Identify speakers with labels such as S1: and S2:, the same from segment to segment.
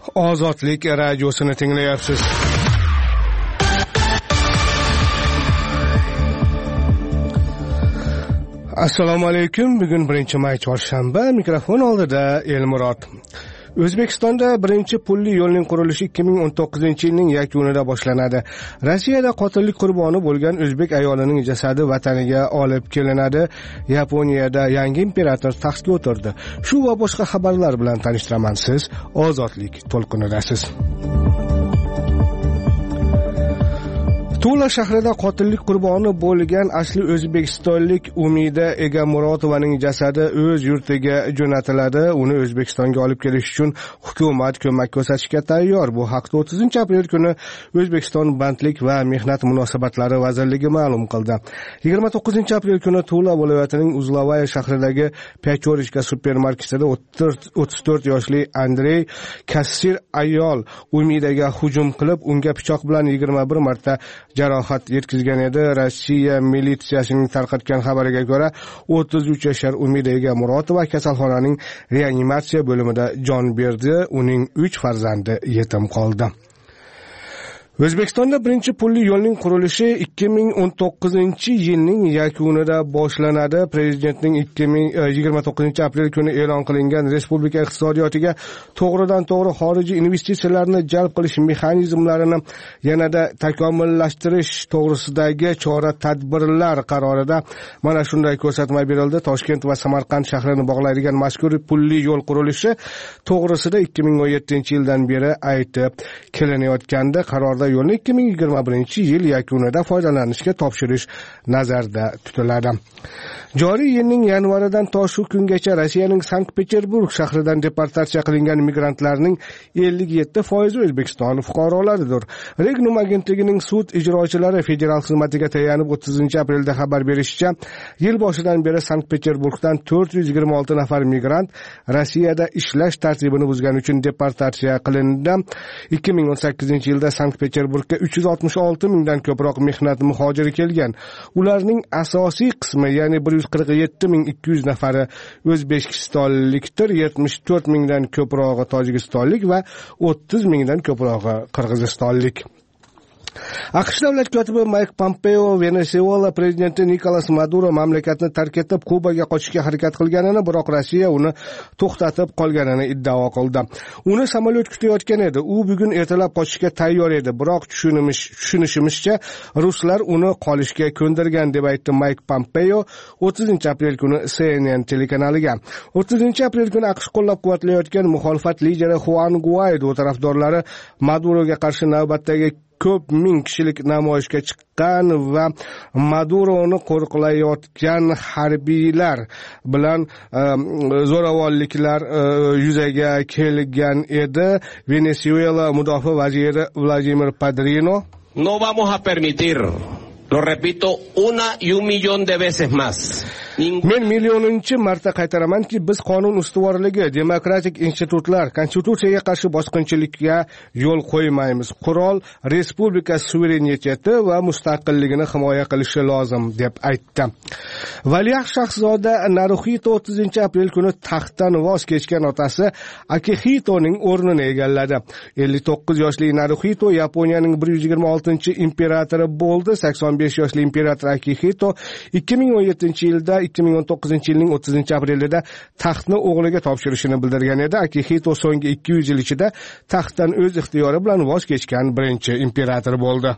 S1: Ozodlik radiosini tinglayapsiz. Assalomu alaykum. Bugun 1-may chorshanba. Mikrofon oldida Elmurod. O'zbekistonda birinchi pulli yo'lning qurilishi 2019-yilning yakunida boshlanadi. Rossiyada qotillik qurboni bo'lgan o'zbek ayolining jasadi vataniga olib kelinadi. Yaponiyada yangi imperator taxtga o'tirdi. Shu va boshqa xabarlar bilan tanishtiraman. Siz Ozodlik to'lqinidasiz. Tula shahrida qotillik qurboni bo'lgan asli o'zbekistonlik Umida Egamurotovaning jasadi o'z yurtiga jo'natiladi. Uni O'zbekistonga olib kelish uchun hukumat ko'mak ko'rsatishga tayyor. Bu haqda 30-aprel kuni O'zbekiston bandlik va mehnat munosabatlari vazirligi ma'lum qildi. 29-aprel kuni Tula viloyatining Uzlovaya shahridagi Pechorishka supermarketida 34 yoshli Andrey kassir ayol Umidaga hujum qilib, unga pichoq bilan 21 marta jarohat yetkazgan edi. Rossiya militsiyasining tarqatgan xabariga ko'ra, 33 yashar Umida Egamurotova kasalxonaning reanimatsiya bo'limida jon berdi. Uning 3 farzandi yetim qoldi. O'zbekistonda birinchi pulli yo'lning qurilishi 2019-yilning yakunida boshlanadi. Prezidentning 29-aprel kuni e'lon qilingan respublika iqtisodiyotiga to'g'ridan-to'g'ri xorijiy investitsiyalarni jalb qilish mexanizmlarini yanada takomillashtirish to'g'risidagi chora-tadbirlar qarorida mana shunday ko'rsatma berildi. Toshkent va Samarqand shahrini bog'laydigan mazkur pulli yo'l qurilishi to'g'risida 2017-yildan beri aytib kelinayotganda qarorda yo'lni 2021-yil yakunida foydalanishga topshirish nazarda tutiladi. Joriy yilning yanvaridan to shu kungacha Rossiyaning Sankt-Peterburg shahridan deportatsiya qilingan migrantlarning 57% O'zbekiston fuqarolaridir. Regnum agentligining sud ijrochilari federal xizmatiga tayanib 30-aprelda xabar berishicha, yil boshidan beri Sankt-Peterburgdan 426 nafar migrant Rossiyada ishlash tartibini buzgani uchun deportatsiya qilindi. 2018-yilda Sankt-Peterburgga 366 mingdan ko'proq mehnat muhojiri kelgan. Ularning asosiy qismi, ya'ni 147.200 nafari O'zbekistonlikdir, 74 mingdan ko'prog'i tojikistonlik va 30 mingdan ko'prog'i qirg'izistonlik. AQSh davlat kotibi Mike Pompeo Venezuela prezidenti Nikolas Maduro mamlakatni tark etib Kubaga qochishga harakat qilganini, biroq Rossiya uni to'xtatib qolganini iddao qildi. Uni samolyot kutayotgan edi. U bugun ertalab qochishga tayyor edi, biroq tushunishimizcha ruslar uni qolishga ko'ndirgan deb aytdi Mike Pompeo 30-aprel kuni CNN telekanaliga. 30-aprel kuni AQSh qo'llab-quvvatlayotgan muxolifat lideri Juan Guaido tarafdorlari Maduroga qarshi navbatdagi ko'p ming kishilik namoyishga chiqqan va Maduroni qo'riqlayotgan harbiylar bilan zo'ravonliklar yuzaga kelgan edi. Venezuela mudofaa vaziri Vladimir Padrino:
S2: No vamos a permitir, lo repito una y un millón de veces más. Men millioninchi marta qaytaramanki, biz qonun ustuvorligi, demokratik institutlar, konstitutsiyaga qarshi bosqinchilikka yo'l qo'ymaymiz. Qurol respublika suvereniteti va mustaqilligini himoya qilishi lozim deb aytdi. Valiahd shahzoda Naruhito 30-aprel kuni taxtdan voz kechgan otasi Akihitoning o'rnini egalladi. 59 yoshli Naruhito Yaponiyaning 126-imperatori bo'ldi. 85 yoshli imperator Akihito 2017-yilda 2019-yilning 30-aprelida taxtni o'g'liga topshirishini bildirgan edi. Akihito so'nggi 200 yil ichida taxtdan o'z ixtiyori bilan voz kechgan birinchi imperator bo'ldi.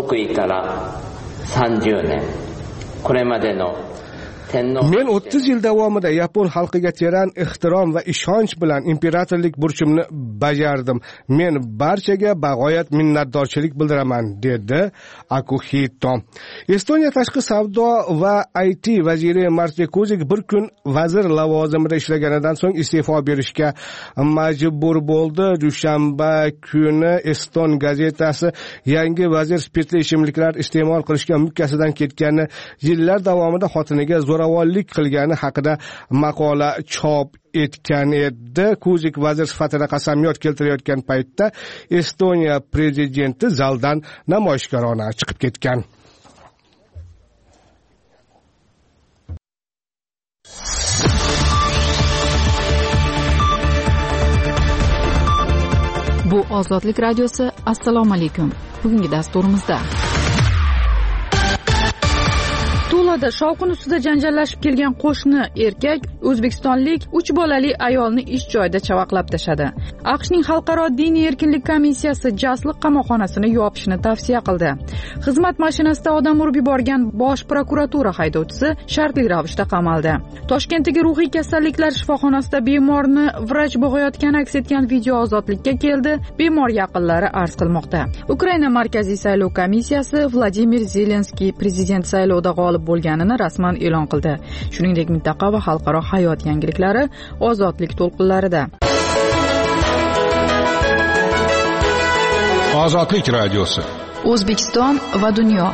S2: Men 30 yil davomida Yapon xalqiga teran ehtirom va ishonch bilan imperatorlik burchimni bajardim. Men barchaga bag'oyat minnatdorchilik bildiraman, dedi Akihito. Estoniya tashqi savdo va IT vaziri Martin Kuzik bir kun vazir lavozimida ishlaganidan so'ng iste'fo berishga majbur bo'ldi. Dushanba kuni Eston gazetasi yangi vazir spirtli ichimliklar iste'mol qilishga mukkasidan ketgani, yillar davomida xotiniga zo'ravonlik qilgani haqida maqola chop etgan edi. Kuzik vazir sifatida qasamyod keltirayotgan paytda Estoniya prezidenti zaldan namoyishkorona chiqib ketgan.
S3: Bu Ozodlik radiosi. Assalomu alaykum. Bugungi dasturimizda Tulada shovqin ustida janjallashib kelgan qo'shni erkak o'zbekistonlik 3 bolali ayolni ish joyida chavaqlab tashladi. AQShning Xalqaro diniy erkinlik komissiyasi jasliq qamoqxonasini yopishni tavsiya qildi. Xizmat mashinasida odam urib yuborgan bosh prokuratura haydovchisi shartli ravishda qamaldi. Toshkentdagi ruhiy kasalliklar shifoxonasida bemorni vrach bo'g'ayotgani aks etgan video ozodlikka keldi. Bemor yaqinlari arz qilmoqda. Ukraina Markaziy saylov komissiyasi Vladimir Zelenskiy prezident saylovida g'olib bo'lganini rasman e'lon qildi. Shuningdek, mintaqa va xalqaro hayot yangiliklari ozodlik to'lqinlarida.
S4: Ozodlik radiosi.
S3: O'zbekiston va dunyo.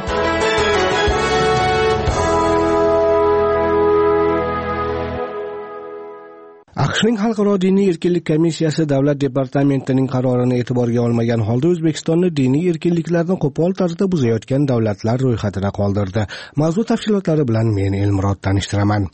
S1: AQShning Xalqaro diniy erkinlik komissiyasi davlat departamentining qarorini e'tiborga olmagan holda O'zbekistonni diniy erkinliklarni qo'pol tarzda buzayotgan davlatlar ro'yxatida qoldirdi. Mavzu tafsilotlari bilan men Elmurod tanishtiraman.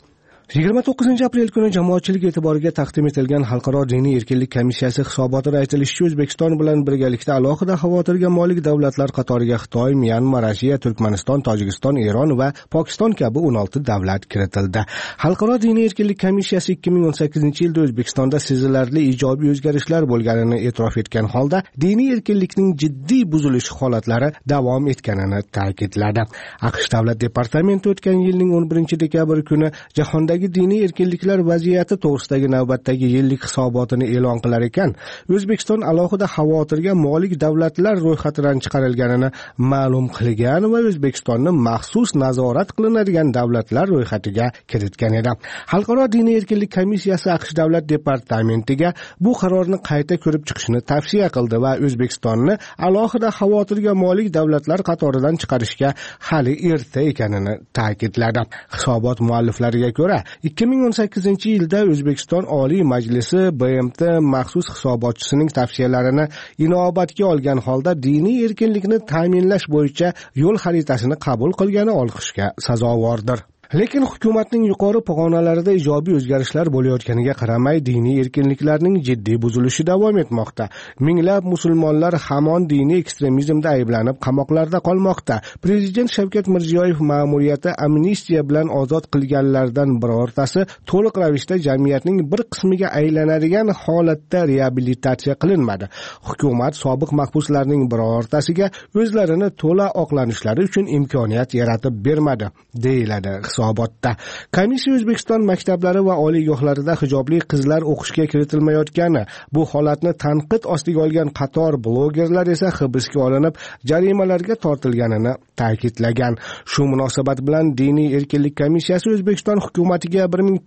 S1: 29 aprel kuni jamoatchilik e'tiboriga taqdim etilgan Xalqaro diniy erkinlik komissiyasi hisobotida aytilishicha, O'zbekiston bilan birgalikda alohida xavotirga molik davlatlar qatoriga Xitoy, Myanma, Rossiya, Turkmaniston, Tojikiston, Eron va Pokiston kabi 16 davlat kiritildi. Xalqaro diniy erkinlik komissiyasi 2018-yilda O'zbekistonda sezilarli ijobiy o'zgarishlar bo'lganini e'tirof etgan holda diniy erkinlikning jiddiy buzilish holatlari davom etganini ta'kidladi. AQSh davlat departamenti o'tgan yilning 11-dekabr kuni jahonda diniy erkinliklar vaziyati to'g'risidagi navbatdagi yillik hisobotini e'lon qilar ekan, O'zbekiston alohida xavotirga molik davlatlar ro'yxatidan chiqarilganini ma'lum qilgan va O'zbekistonni maxsus nazorat qilinadigan davlatlar ro'yxatiga kiritgan edi. Xalqaro diniy erkinlik komissiyasi AQSh davlat departamentiga bu qarorni qayta ko'rib chiqishni tavsiya qildi va O'zbekistonni alohida xavotirga molik davlatlar qatoridan chiqarishga hali erta ekanini ta'kidladi. Hisobot mualliflariga ko'ra 2018-yilda O'zbekiston Oliy Majlisi BMT maxsus hisobotchisining tavsiyalarini inobatga olgan holda diniy erkinlikni ta'minlash bo'yicha yo'l xaritasini qabul qilgani olqishga sazovordir. Lekin hukumatning yuqori pog'onalarida ijobiy o'zgarishlar bo'layotganiga qaramay, diniy erkinliklarning jiddiy buzilishi davom etmoqda. Minglab musulmonlar hamon diniy ekstremizmda ayblanib qamoqlarda qolmoqda. Prezident Shavkat Mirziyoyev ma'muriyati amnistiya bilan ozod qilganlardan birortasi to'liq ravishda jamiyatning bir qismiga aylanadigan holatda reabilitatsiya qilinmadi. Hukumat sobiq mahbuslarning birortasiga o'zlarini to'la oqlanishlari uchun imkoniyat yaratib bermadi, deyiladi hisobotda. Komissiya O'zbekiston maktablari va oliygohlarida hijobli qizlar o'qishga kiritilmayotgani, bu holatni tanqid ostiga olgan qator blogerlar esa hibsga olinib, jarimalarga tortilganini ta'kidlagan. Shu munosabat bilan diniy erkinlik komissiyasi O'zbekiston hukumatiga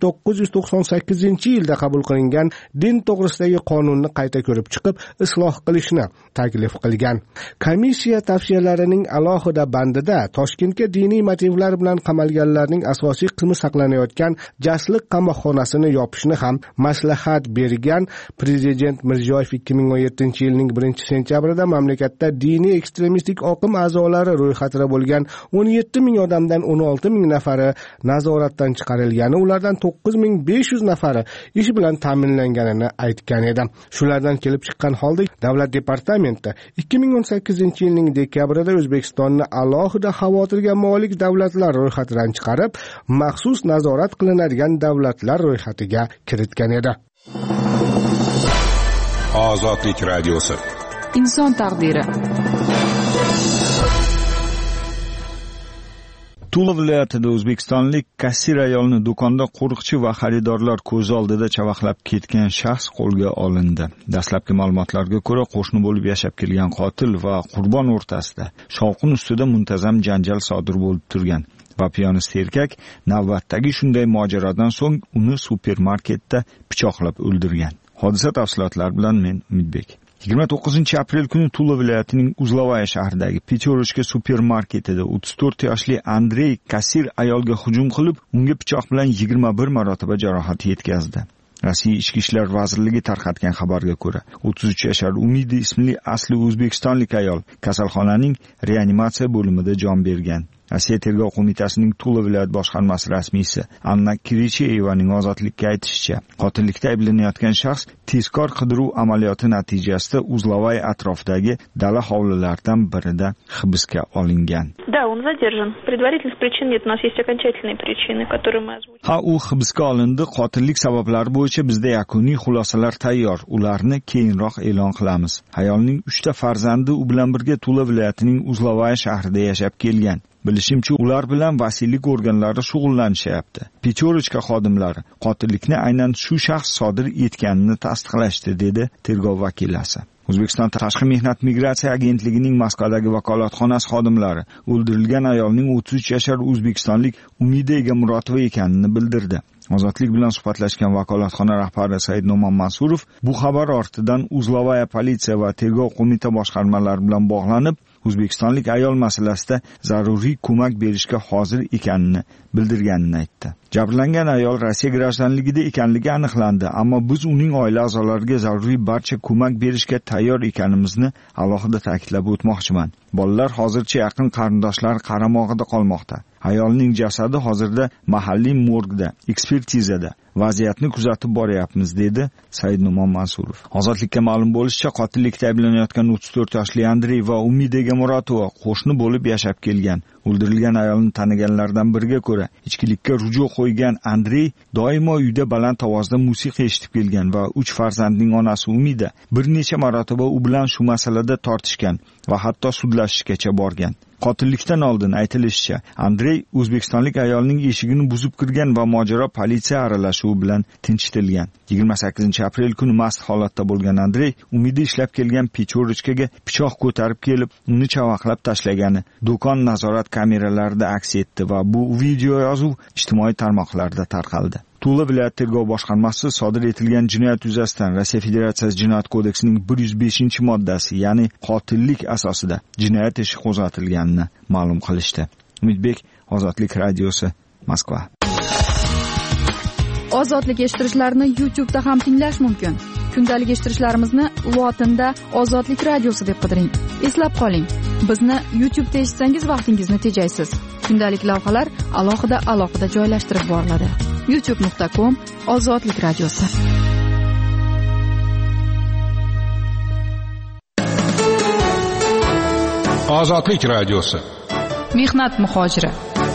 S1: 1998-yilda qabul qilingan din to'g'risidagi qonunni qayta ko'rib chiqib, isloh qilishni taklif qilgan. Komissiya tavsiyalarining alohida bandida Toshkentga diniy motivlar bilan qamalganlarning asosiy qismi saqlanayotgan jasliq qamoqxonasini yopishni ham maslahat bergan. Prezident Mirziyoyev 2017-yilning 1-sentyabrida mamlakatda diniy ekstremistik oqim a'zolari ro'yxatida bo'lgan 17 ming odamdan 16 ming nafari nazoratdan chiqarilgani, ulardan 9500 nafari ish bilan ta'minlanganini aytgan edi. Shulardan kelib chiqqan holda davlat departamenti 2018-yilning dekabrida O'zbekistonni alohida xavotirga molik davlatlar ro'yxatidan chiqarib, maxsus nazorat qilinadigan davlatlar ro'yxatiga kiritgan edi.
S4: Ozodlik radiosi.
S3: Inson taqdiri.
S5: Tula viloyatida o'zbekistonlik kassir ayolni do'konda qo'riqchi va xaridorlar ko'z oldida chavaqlab ketgan shaxs qo'lga olindi. Dastlabki ma'lumotlarga ko'ra, qo'shni bo'lib yashab kelgan qotil va qurbon o'rtasida shovqin ustida muntazam janjal sodir bo'lib turgan va piyonist erkak navbatdagi shunday mojarodan so'ng uni supermarketda pichoqlab o'ldirgan. Hodisa tafsilotlari bilan men Umidbek. 29 aprel kuni Tula viloyatining Uzlovaya shahridagi Peterochka supermarketida 34 yoshli Andrey kassir ayolga hujum qilib, unga pichoq bilan 21 marotaba jarohat yetkazdi. Rossiya Ichki ishlar vazirligi tarqatgan xabarga ko'ra, 33 yashar Umidi ismli asli o'zbekistonlik ayol kasalxonaning reanimatsiya bo'limida jon bergan. Rossiya tergov qo'mitasining Tula viloyat boshqarmasi rasmiysi Anna Kiricheyevaning ozodlikka aytishicha, qotillikda ayblanayotgan shaxs tezkor qidiruv amaliyoti natijasida Uzlovay atrofidagi dala hovlilardan birida hibsga olingan.
S6: Да, он задержан. Предварительных причин нет, у нас есть окончательные причины, которые мы озвучили.
S5: Ha, u hibsga olindi. Qotillik sabablari bo'yicha bizda yakuniy xulosalar tayyor. Ularni keyinroq e'lon qilamiz. Ayolning 3 ta farzandi u bilan birga Tula viloyatining Uzlovay shahrida yashab kelgan. Bilishimcha, ular bilan vasiylik organlari shug'ullanishyapti. Pechorichka xodimlari qotillikni aynan shu shaxs sodir etganini tasdiqlashdi, dedi tergov vakilasi. O'zbekiston Tashqi mehnat migratsiya agentligining Moskvadagi vakolatxonasi xodimlari o'ldirilgan ayolning 33 yashar o'zbekistonlik Umida Egamurotova ekanini bildirdi. Ozodlik bilan suhbatlashgan vakolatxona rahbari Said No'man Mansurov bu xabar ortidan Uzlovaya politsiya va tergov qo'mita boshqarmalari bilan bog'lanib, o'zbekistonlik ayol masalasida zaruriy ko'mak berishga hozir ekanini bildirganini aytdi. Jabrlangan ayol Rossiya grajdanligida ekanligi aniqlandi, ammo biz uning oila a'zolariga zaruriy barcha ko'mak berishga tayyor ekanimizni alohida ta'kidlab o'tmoqchiman. Bolalar hozircha yaqin qarindoshlar qaramog'ida qolmoqda. Ayolning jasadi hozirda mahalliy morgda, ekspertizada. Vaziyatni kuzatib boryapmiz, dedi Said No'man Mansurov. Ozodlikka ma'lum bo'lishicha, qotillikda ayblanayotgan 34 yoshli Andrey va Umida Egamurotova qo'shni bo'lib yashab kelgan. O'ldirilgan ayolni taniganlardan biriga ko'ra, ichkilikka ruju qo'ygan Andrey doimo uyda baland ovozda musiqa eshitib kelgan va 3 farzandning onasi Umida bir necha marotaba u bilan shu masalada tortishgan va hatto sudlashishgacha borgan. Qotillikdan oldin aytilishicha, Andrey o'zbekistonlik ayolning eshigini buzib kirgan va mojaro politsiya aralashuvi bilan tinchitilgan. 28-aprel kuni mast holatda bo'lgan Andrey Umida ishlab kelgan Pechorichkaga pichoq ko'tarib kelib, uni chavaqlab tashlagani do'kon nazorat kameralarida aks etdi va bu video yozuv ijtimoiy tarmoqlarda tarqaldi. Tula viloyat tergov boshqarmasi sodir etilgan jinoyat yuzasidan Rossiya Federatsiyasi Jinoyat kodeksining 105-moddasi, ya'ni qotillik asosida jinoyat ishi qo'zg'atilganini ma'lum qilishdi. Umidbek, Ozodlik radiosi, Moskva.
S3: Ozodlik eshittirishlarni YouTube'da ham tinglash mumkin. Kundalik eshittirishlarimizni lotinda Ozodlik radiosi deb qidiring. Eslab qoling, bizni YouTube'da eshitsangiz vaqtingizni tejaysiz. Kundalik lavhalar alohida joylashtirib boriladi. youtube.com/Ozodlik radiosi.
S4: Ozodlik radiosi.
S3: Mehnat muhojiri.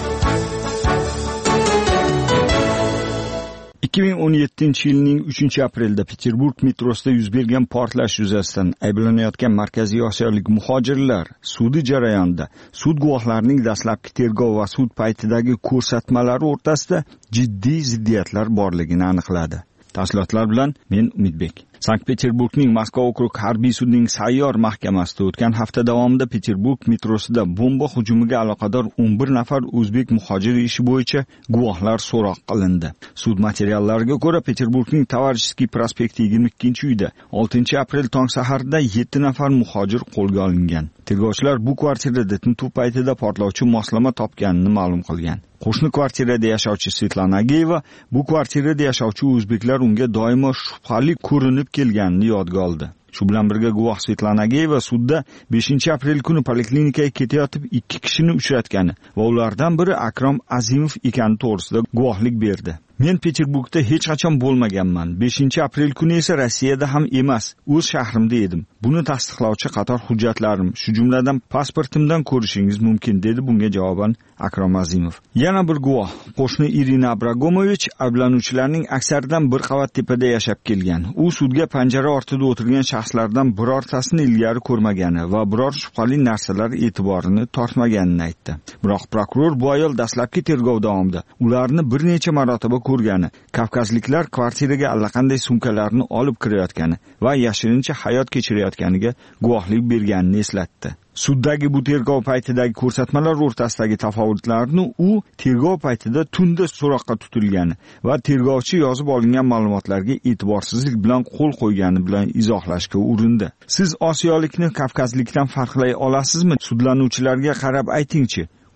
S5: 2017-yilning 3-aprelda Peterburg metrosida yuz bergan portlash yuzasidan ayblanayotgan Markaziy Osiyolik muhojirlar sudi jarayonida sud guvohlarining dastlabki tergov va sud paytidagi ko'rsatmalari o'rtasida jiddiy ziddiyatlar borligini aniqladi. Tafsilotlar bilan men Umidbek. Sankt-Peterburgning Moskva okrug harbiy sudining sayyor mahkamasida o'tgan hafta davomida Peterburg metrosida bomba hujumiga aloqador 11 nafar o'zbek muhojiri ishi bo'yicha guvohlar so'roq qilindi. Sud materiallariga ko'ra, Peterburgning Tovarishskiy prospekti 22-uyda 6-aprel tong saharda 7 nafar muhojir qo'lga olingan. Tergovchilar bu kvartirada tintuv paytida portlovchi moslama topganini ma'lum qilgan. Qo'shni kvartirada yashovchi Svetlana Ageyeva bu kvartirada yashovchi o'zbeklar unga doimo shubhali ko'rinib kelganini yodga oldi. Shu bilan birga guvoh Svetlana Ageyeva sudda 5-aprel kuni poliklinikaga ketayotib 2 kishini uchratgani va ulardan biri Akrom Azimov ekani to'g'risida guvohlik berdi. Men Peterburgda hech qachon bo'lmaganman. 5-aprel kuni esa Rossiyada ham emas, o'z shahrimda edim. Buni tasdiqlovchi qator hujjatlarim, shu jumladan pasportimdan ko'rishingiz mumkin, dedi bunga javoban Akrom Azimov. Yana bir guvoh, qo'shni Irina Abragomovich, ayblanuvchilarning aksaridan bir qavat tepada yashab kelgan. U sudga panjara ortida o'tirgan shaxslardan birortasini ilgari ko'rmagani va biror shubhali narsalar e'tiborini tortmaganini aytdi. Biroq prokuror bu ayol dastlabki tergov davomida ularni bir necha marotaba ko'rgani, kavkazliklar kvartiraga allaqanday sumkalarni olib kirayotgani va yashirincha hayot kechirayotganiga guvohlik berganini eslatdi. Suddagi bu tergov paytidagi ko'rsatmalar o'rtasidagi tafovutlarni u tergov paytida tunda so'roqqa tutilgani va tergovchi yozib olingan ma'lumotlarga e'tiborsizlik bilan qo'l qo'ygani bilan izohlashga urindi. Siz osiyolikni kavkazlikdan farqlay olasizmi? Sudlanuvchilarga qarab aytingchi.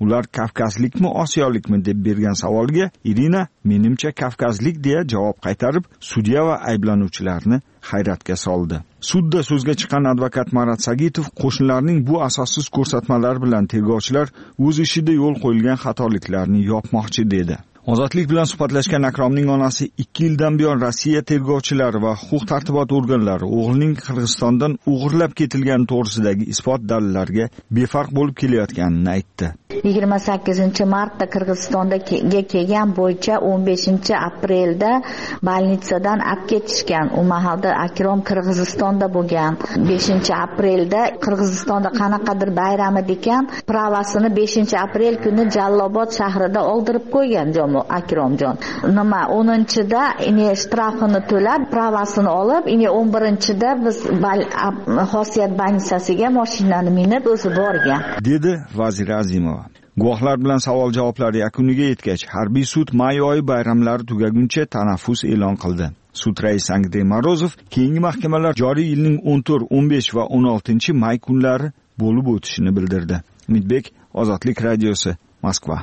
S5: ular kavkazlikmi osiyolikmi deb bergan savolga Irina menimcha kavkazlik deya javob qaytarib, sudya va ayblanuvchilarni hayratga soldi. Sudda so'zga chiqqan advokat Marat Sagitov qo'shnilarning bu asossiz ko'rsatmalari bilan tergovchilar o'z ishida yo'l qo'yilgan xatoliklarni yopmoqchi dedi. Ozodlik bilan suhbatlashgan Akromning onasi 2 yildan buyon Rossiya tergovchilari va huquq-tartibot organlari o'g'lining Qirg'izistondan o'g'irlab ketilgani to'g'risidagi isbot dalillarga befarq bo'lib kelayotganini aytdi.
S7: 28-martda Qirg'izistonga kelgan bo'yicha 15-aprelda больницаdan olib ketishgan. U mahalda Akrom Qirg'izistonda bo'lgan. 5-aprelda Qirg'izistonda qanaqadir bayram ekan, pravasini 5-aprel kuni Jallobod shahrida oldirib qo'ygan Akromjon. Nima 10-da shtrafini to'lab, pravasini olib, 11-da biz Xosiyat больницasiga mashinani minib o'zi borgan,
S5: dedi Vazir Azimova. Guvohlar bilan savol-javoblar yakuniga yetgach, harbiy sud may oyi bayramlari tugaguncha tanaffus e'lon qildi. Sud raisi Andrey Morozov keyingi mahkamalar joriy yilning 14, 15 va 16 may kunlari bo'lib o'tishini bildirdi. Umidbek, Ozodlik radiosi, Moskva.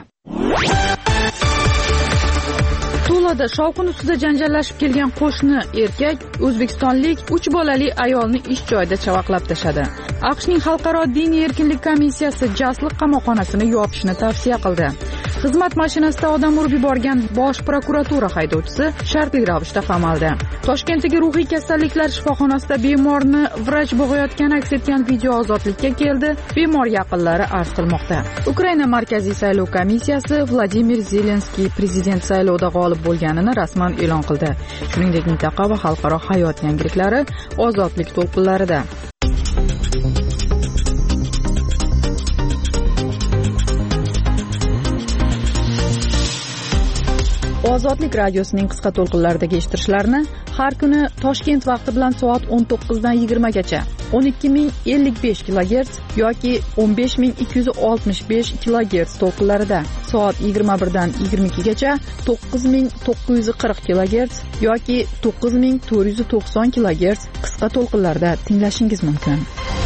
S3: Tuvada shovqin ustida janjallashib kelgan qo'shni erkak o'zbekistonlik 3 bolali ayolni ish joyida chavaqlab tashladi. AQShning Xalqaro diniy erkinlik komissiyasi Jasliq qamoqxonasini yopishni tavsiya qildi. Xizmat mashinasida odam urib yuborgan bosh prokuratura haydovchisi shartli ravishda qamaldi. Toshkentdagi ruhiy kasalliklar shifoxonasida bemorni vrach bo'g'ayotgani aks etgan video ozodlikka keldi. Bemor yaqinlari arz qilmoqda. Ukraina Markaziy saylov komissiyasi Vladimir Zelenskiy prezident saylovida g'olib bo'lganini rasman e'lon qildi. Shuningdek, mintaqa va xalqaro hayot yangiliklari ozodlik to'lqinlarida. Ozodlik radiosining qisqa to'lqinlaridagi eshittirishlarni har kuni Toshkent vaqti bilan soat 19 dan 20 gacha 12055 kHz yoki 15265 kHz to'lqinlarida, soat 21 dan 22 gacha 9940 kHz yoki 9490 kHz qisqa to'lqinlarda tinglashingiz mumkin.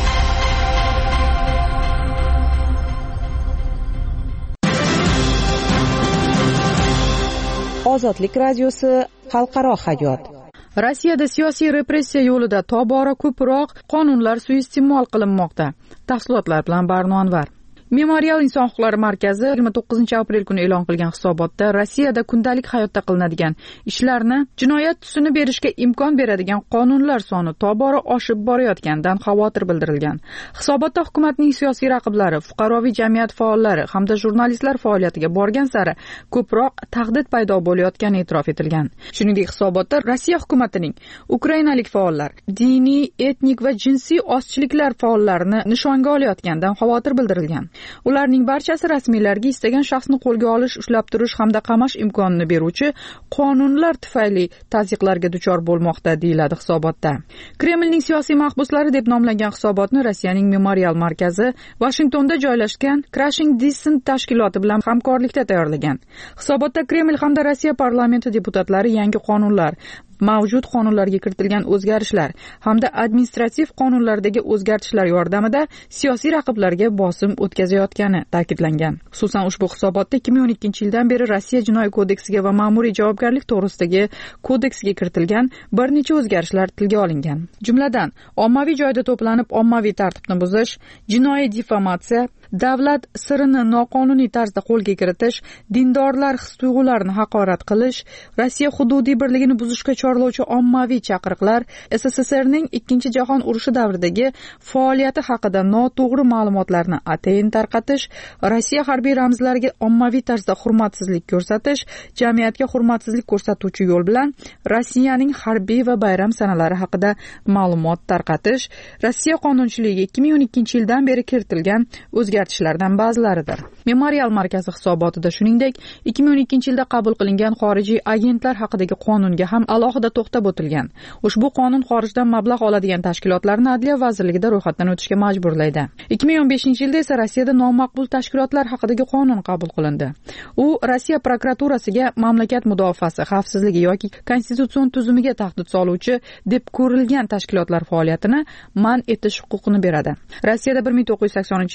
S3: Ozodlik radiosi, xalqaro hayot. Rossiyada siyosiy repressiya yo'lida tobora ko'proq qonunlar suiiste'mol qilinmoqda. Tafsilotlar bilan Barno Anvar. Memorial inson huquqlari markazi 29-aprel kuni e'lon qilgan hisobotda Rossiyada kundalik hayotda qilinadigan ishlarni jinoyat tusini berishga imkon beradigan qonunlar soni tobora oshib borayotganidan xavotir bildirilgan. Hisobotda hukumatning siyosiy raqiblari, fuqaroviy jamiyat faollari hamda jurnalistlar faoliyatiga borgan sari ko'proq tahdid paydo bo'layotgani e'tirof etilgan. Shuningdek, hisobotda Rossiya hukumatining ukrainalik faollar, diniy, etnik va jinsiy ozchiliklar faollarini nishonga olayotganidan xavotir bildirilgan. Ularning barchasi rasmiylarga istagan shaxsni qo'lga olish, ushlab turish hamda qamash imkonini beruvchi qonunlar tufayli tazyiqlarga duchor bo'lmoqda, deyiladi hisobotda. Kremlning siyosiy mahbuslari deb nomlangan hisobotni Rossiyaning Memorial markazi Washingtonda joylashgan Crushing Dissent tashkiloti bilan hamkorlikda tayyorlagan. Hisobotda Kreml hamda Rossiya parlamenti deputatlari yangi qonunlar, mavjud qonunlarga kiritilgan o'zgarishlar hamda administrativ qonunlardagi o'zgartishlar yordamida siyosiy raqiblarga bosim o'tkazayotgani ta'kidlangan. Xususan, ushbu hisobotda 2012-yildan beri Rossiya jinoiy kodeksiga va ma'muriy javobgarlik to'g'risidagi kodeksiga kiritilgan bir necha o'zgarishlar tilga olingan. Jumladan, ommaviy joyda to'planib ommaviy tartibni buzish, jinoiy diffamatsiya, davlat sirini noqonuniy tarzda qo'lga kiritish, dindorlar his-tuyg'ularini haqorat qilish, Rossiya hududiy birligini buzishga chorlovchi ommaviy chaqiriqlar, SSSRning 2-jahon urushi davridagi faoliyati haqida noto'g'ri ma'lumotlarni atayin tarqatish, Rossiya harbiy ramzlariga ommaviy tarzda hurmatsizlik ko'rsatish, jamiyatga hurmatsizlik ko'rsatuvchi yo'l bilan Rossiyaning harbiy va bayram sanalari haqida ma'lumot tarqatish, Rossiya qonunchiligiga 2012-yildan beri kiritilgan o'zgartishlardan ba'zilaridir. Memorial markazi hisobotida shuningdek 2012-yilda qabul qilingan xorijiy agentlar haqidagi qonunga ham alohida to'xtab o'tilgan. Ushbu qonun xorijdan mablag' oladigan tashkilotlarni Adliya vazirligida ro'yxatdan o'tishga majburlaydi. 2015-yilda esa Rossiyada nomaqbul tashkilotlar haqidagi qonun qabul qilindi. U Rossiya prokuraturasiga mamlakat mudofaasi, xavfsizligi yoki konstitutsion tuzumiga tahdid soluvchi deb ko'rilgan tashkilotlar faoliyatini man etish huquqini beradi. Rossiyada 1980-yillarda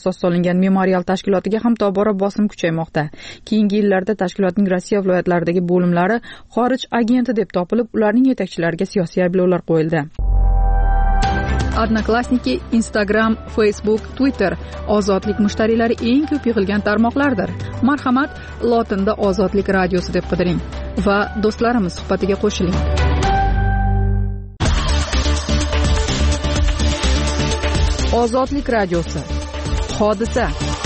S3: asos solingan memorial tashkilotiga ham tobora bosim kuchaymoqda. Keyingi yillarda tashkilotning Rossiya viloyatlaridagi bo'limlari xorij agenti deb topilib, ularning yetakchilariga siyosiy ayblovlar qo'yildi. Odnoklassniki, Instagram, Facebook, Twitter ozodlik mushtariylari eng ko'p yig'ilgan tarmoqlardir. Marhamat, lotinda ozodlik radiosi deb qidiring va do'stlarimiz suhbatiga qo'shiling. Ozodlik radiosi. Hodisa.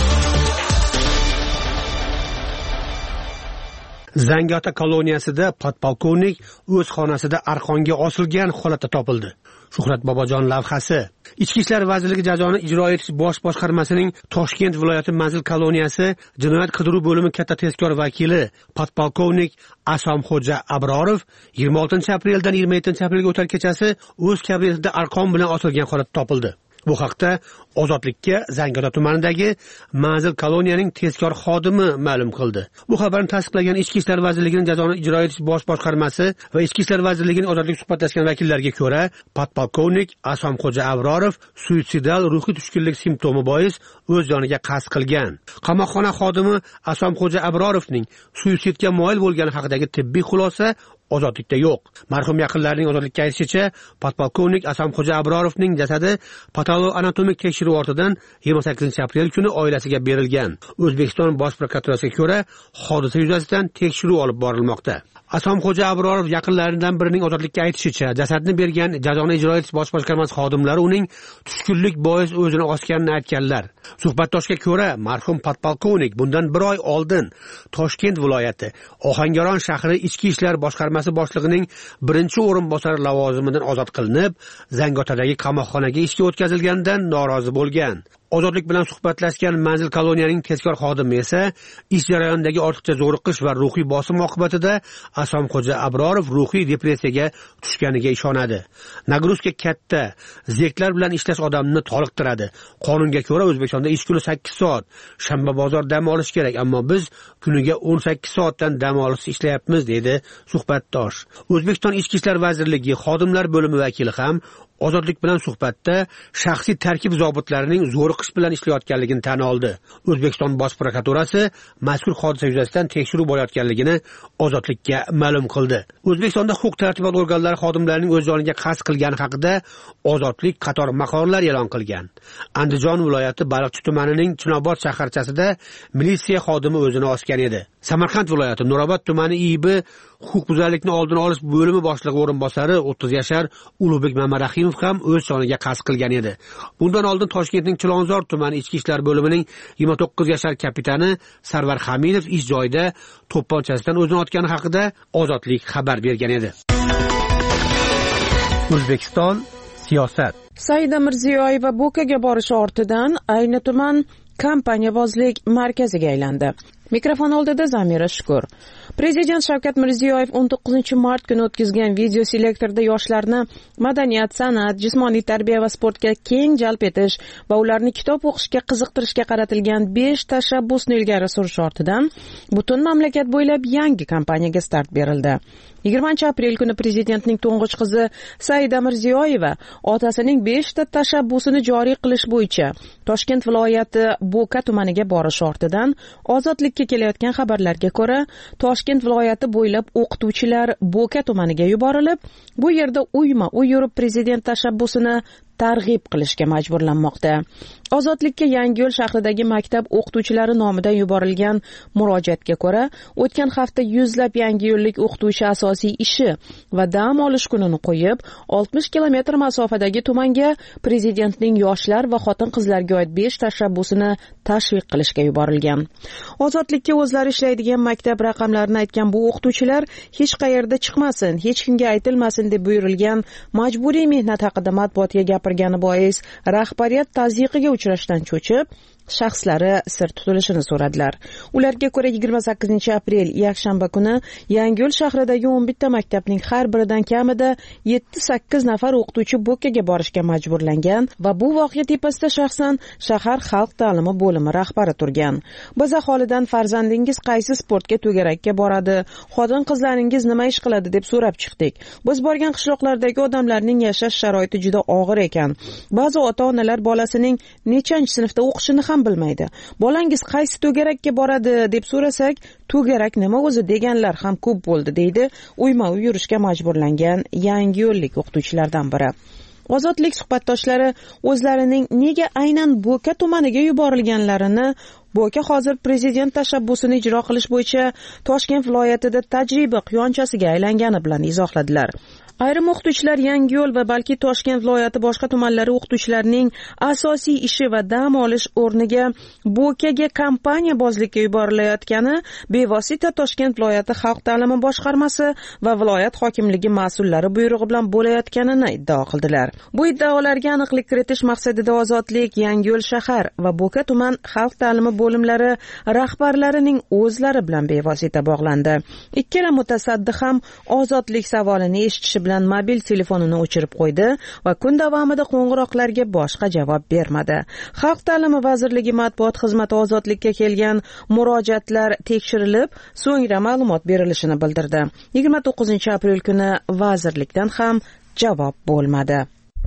S8: Zangiota koloniyasida podpolkovnik o'z xonasida arqonga osilgan holatda topildi. Shuhrat Bobojon lavhasi. Ichki ishlar vazirligi jazoni ijro etish bosh boshqarmasining Toshkent viloyati manzil koloniyasi jinoyat qidiruv bo'limi katta tezkor vakili podpolkovnik Asomxo'ja Abrorov 26-apreldan 27-aprelga o'tar kechasi o'z kabinetida arqon bilan osilgan holatda topildi. Bu haqda Ozodlikka Zangiota tumanidagi manzil koloniyaning tezkor xodimi ma'lum qildi. Bu xabarni tasdiqlagan Ichki ishlar vazirligining jazoni ijro etish bosh boshqarmasi va Ichki ishlar vazirligining Ozodlik suhbatlashgan vakillariga ko'ra, podpolkovnik Asomxo'ja Abrorov suitsidal ruhiy tushkunlik simptomi bois o'z joniga qasd qilgan. Qamoqxona xodimi Asomxo'ja Abrorovning suitsidga moyil bo'lgani haqidagi tibbiy xulosa Ozodlikda yo'q. Marhum yaqinlarining Ozodlikka aytishicha, podpolkovnik Asomxo'ja Abrorovning jasadi patoloanatomik tekshiruv ortidan 28-aprel kuni oilasiga berilgan. O'zbekiston Bosh prokuraturasiga ko'ra, hodisa yuzasidan tekshiruv olib borilmoqda. Asomxo'ja Abrorov yaqinlaridan birining Ozodlikka aytishicha, jasadni bergan jazoni ijro etish bosh boshqarmasi xodimlari uning tushkunlik bois o'zini osganini aytganlar. Suhbatdoshga ko'ra, marhum podpolkovnik bundan bir oy oldin Toshkent viloyati Ohangaron shahri ichki ishlar boshqarmasi boshlig'ining birinchi o'rinbosari lavozimidan ozod qilinib, Zangiotadagi qamoqxonaga ishga o'tkazilganidan norozi bo'lgan. Ozodlik bilan suhbatlashgan manzil koloniyaning tezkor xodimi esa ish jarayonidagi ortiqcha zo'riqish va ruhiy bosim oqibatida Asomxo'ja Abrorov ruhiy depressiyaga tushganiga ishonadi. Nagruzka katta, zerklar bilan ishlash odamni toliqtiradi. Qonunga ko'ra O'zbekistonda ish kuni 8 soat, shanba bozor dam olish kerak, ammo biz kuniga 18 soatdan dam olish ishlayapmiz, dedi suhbatdosh. O'zbekiston Ichki ishlar vazirligi xodimlar bo'limi vakili ham Ozodlik bilan suhbatda shaxsiy tarkib zobitlarining zo'riqish bilan ishlayotganligini tan oldi. O'zbekiston Bosh prokuraturasi mazkur hodisa yuzasidan tekshiruv bo'layotganligini Ozodlikka ma'lum qildi. O'zbekistonda huquq-tartibot organlari xodimlarining o'z joniga qasd qilgani haqida Ozodlik qator maqolalar e'lon qilgan. Andijon viloyati Baliqchi tumanining Chinobod shaharchasida militsiya xodimi o'zini osgan edi. Samarqand viloyati Nurobod tumani IIB huquqbuzarlikni oldini olish bo'limi boshlig'i o'rinbosari 30 yashar Ulug'bek Mamarahimov ham o'z joniga qasd qilgan edi. Bundan oldin Toshkentning Chilonzor tumani ichki ishlar bo'limining 29 yashar kapitani Sarvar Hamidov ish joyida to'pponchasidan o'zini otgani haqida Ozodlik xabar bergan edi. O'zbekiston siyosat.
S9: Saida Mirziyoyeva Bo'kaga borishi ortidan ayni tuman kompaniyavozlik markaziga aylandi. Mikrofon oldida Zamira Shukur. Prezident Shavkat Mirziyoyev 19-mart kuni o'tkazgan video selektorda yoshlarni madaniyat, san'at, jismoniy tarbiya va sportga keng jalb etish va ularni kitob o'qishga qiziqtirishga qaratilgan 5 tashabbusni ilgari surish ortidan butun mamlakat bo'ylab yangi kampaniyaga start berildi. 20-aprel kuni prezidentning to'ng'ich qizi Saida Mirziyoyeva otasining 5 ta tashabbusini joriy qilish bo'yicha Toshkent viloyati Bo'ka tumaniga borish ortidan Ozodlikka kelayotgan xabarlarga ko'ra, Toshkent viloyati bo'ylab o'qituvchilar Bo'ka tumaniga yuborilib, bu yerda uyma-uy yurib prezident tashabbusini targ'ib qilishga majburlanmoqda. Ozodlikka Yangiyo'l shahridagi maktab o'qituvchilari nomidan yuborilgan murojaatga ko'ra, o'tgan hafta yuzlab yangiyo'llik o'qituvchi asosiy ishi va dam olish kunini qo'yib, 60 kilometr masofadagi tumanga prezidentning yoshlar va xotin-qizlarga oid 5 tashabbusini tashviq qilishga yuborilgan. Ozodlikka o'zlari ishlaydigan maktab raqamlarini aytgan bu o'qituvchilar hech qayerda chiqmasin, hech kimga aytilmasin deb buyurilgan majburiy mehnat haqida matbuotga gapirgani bois rahbariyat tazyiqiga uchrashdan cho'chib, shaxslari sir tutilishini so'radilar. Ularga ko'ra 28-aprel yakshanba kuni Yangiyo'l shahridagi 11 ta maktabning har biridan kamida 7-8 nafar o'qituvchi Bo'kaga borishga majburlangan va bu voqea tepasida shaxsan shahar xalq ta'limi bo'limi rahbari turgan. Biz aholidan farzandingiz qaysi sportga, to'garakka boradi, xotin-qizlaringiz nima ish qiladi deb so'rab chiqdik. Biz borgan qishloqlardagi odamlarning yashash sharoiti juda og'ir ekan. Ba'zi ota-onalar bolasining nechanchi sinfda o'qishini ham bilmaydi. Bolangiz qaysi to'garakka boradi deb so'rasak, to'garak nima o'zi deganlar ham ko'p bo'ldi, deydi uyma-uy yurishga majburlangan Yangiyo'llik o'qituvchilardan biri. Ozodlik suhbatdoshlari o'zlarining nega aynan Bo'ka tumaniga yuborilganlarini, Bo'ka hozir prezident tashabbusini ijro qilish bo'yicha Toshkent viloyatida tajriba quyonchasiga aylangani bilan izohladilar. Ayrim o'qituvchilar Yangiyo'l va balki Toshkent viloyati boshqa tumanlari o'qituvchilarining asosiy ishi va dam olish o'rniga Bo'kaga kompaniya bozlikka yuborilayotgani bevosita Toshkent viloyati xalq ta'limi boshqarmasi va viloyat hokimligi mas'ullari buyrug'i bilan bo'layotganini iddao qildilar. Bu iddaolarga aniqlik kiritish maqsadida Ozodlik, Yangiyo'l shahar va Bo'ka tuman xalq ta'limi bo'limlari rahbarlarining o'zlari bilan bevosita bog'landi. Ikkala mutasaddi ham Ozodlik savolini eshitishi bilan mobil telefonini o'chirib qo'ydi va kun davomida qo'ng'iroqlarga boshqa javob bermadi. Xalq ta'limi vazirligi matbuot xizmati Ozodlikka kelgan murojaatlar tekshirilib, so'ngra ma'lumot berilishini bildirdi. 29-aprel kuni vazirlikdan ham javob bo'lmadi.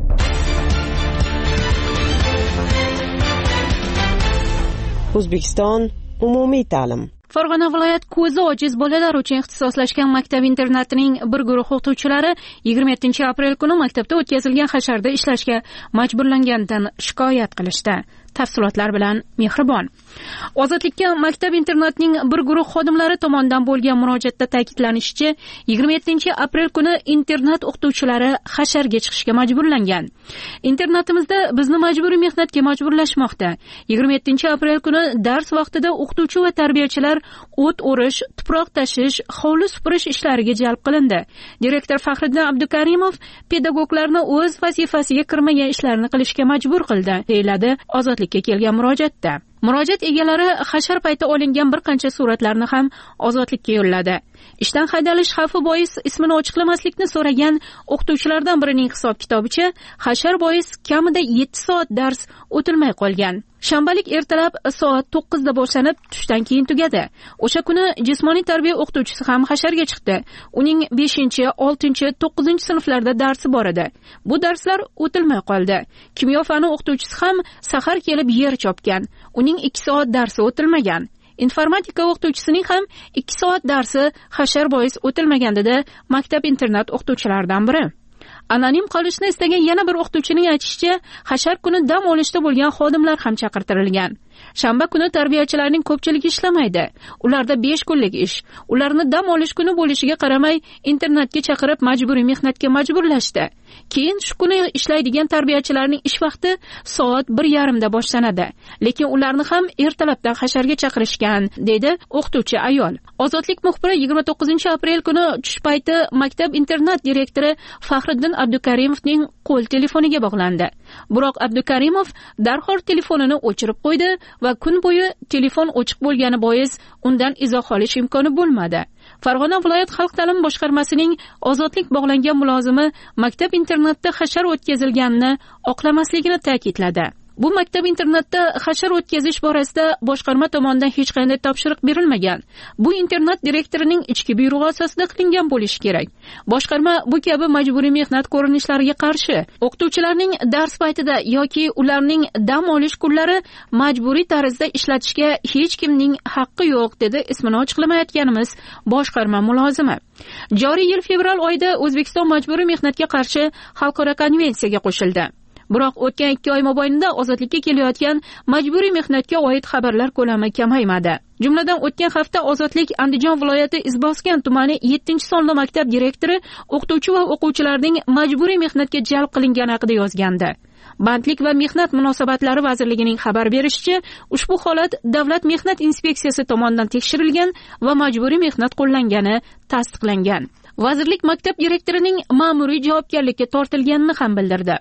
S9: O'zbekiston umumiy ta'lim.
S10: Farg'ona viloyat ko'zi ojiz bolalar uchun ixtisoslashgan maktab-internatining bir guruh o'qituvchilari 27-aprel kuni maktabda o'tkazilgan hasharda ishlashga majburlanganidan shikoyat qilishdi. Tafsilotlar bilan Mehribon. Ozodlikka maktab-internatning bir guruh xodimlari tomonidan bo'lgan murojaatda ta'kidlanishicha, 27-aprel kuni internat o'qituvchilari hasharga chiqishga majburlangan. Internatimizda bizni majburiy mehnatga majburlashmoqda. 27-aprel kuni dars vaqtida o'qituvchi va tarbiyachilar o't o'rish, tuproq tashish, hovli supurish ishlariga jalb qilindi. Direktor Faxriddin Abdukarimov pedagoglarni o'z vazifasiga kirmagan ishlarni qilishga majbur qildi, deyiladi Ozodlikka kelgan murojaatda. Murojaat egalari hashar payti olingan bir qancha suratlarni ham Ozodlikka yo'lladi. Ishdan haydalish xavfi bois ismini ochiqlamaslikni so'ragan o'qituvchilardan birining hisob-kitobicha hashar bois kamida 7 soat dars o'tilmay qolgan. Shanbalik ertalab soat 9 da boshlanib, tushdan keyin tugadi. O'sha kuni jismoniy tarbiya o'qituvchisi ham hasharga chiqdi. Uning 5, 6, 9 sinflarda darsi bor edi. Bu darslar o'tilmay qoldi. Kimyo fani o'qituvchisi ham sahar kelib yer chopgan. Uning 2 soat darsi o'tilmagan. Informatika o'qituvchisining ham 2 soat darsi hashar bois o'tilmagan dedi maktab-internat o'qituvchilaridan biri. Anonim qolishni istagan yana bir o'qituvchining aytishicha, hashar kuni dam olishda bo'lgan xodimlar ham chaqirtirilgan. Shanba kuni tarbiyachilarning ko'pchiligi ishlamaydi. Ularda 5 kunlik ish. Ularni dam olish kuni bo'lishiga qaramay, internatga chaqirib majburiy mehnatga majburlashdi. Keyin shu kuni ishlaydigan tarbiyachilarning ish vaqti soat 1:30 da boshlanadi. Lekin ularni ham ertalabdan hasharga chaqirishgan, dedi o'qituvchi ayol. Ozodlik muxbiri 29-aprel kuni tush payti maktab-internat direktori Faxriddin Abdukarimovning qo'l telefoniga bog'landi. Biroq Abdukarimov darhol telefonini o'chirib qo'ydi va kun bo'yi telefon ochiq bo'lgani bois undan izoh olish imkoni bo'lmadi. Farg'ona viloyat xalq ta'limi boshqarmasining Ozodlik bog'langan mulozimi maktab-internatda hashar o'tkazilganini oqlamasligini ta'kidladi. Bu maktab-internatda hashar o'tkazish borasida boshqarma tomonidan hech qanday topshiriq berilmagan. Bu internat direktorining ichki buyrug'i asosida qilingan bo'lishi kerak. Boshqarma bu kabi majburiy mehnat ko'rinishlariga qarshi. O'qituvchilarning dars paytida yoki ularning dam olish kunlari majburiy tarzda ishlatishga hech kimning haqqi yo'q, dedi ismini ochiqlamayotganimiz boshqarma mulozimi. Joriy yil fevral oyida O'zbekiston majburiy mehnatga qarshi xalqaro konvensiyaga qo'shildi. Biroq o'tgan 2 oy mobaynida Ozodlikka kelayotgan majburiy mehnatga oid xabarlar ko'lami kamaymadi. Jumladan o'tgan hafta Ozodlik Andijon viloyati Izboskan tumani 7-sonli maktab direktori o'qituvchi va o'quvchilarning majburiy mehnatga jalb qilingani haqida yozgandi. Bandlik va mehnat munosabatlari vazirligining xabar berishicha, ushbu holat Davlat mehnat inspeksiyasi tomonidan tekshirilgan va majburiy mehnat qo'llangani tasdiqlangan. Vazirlik maktab direktorining ma'muriy javobgarlikka tortilganini ham bildirdi.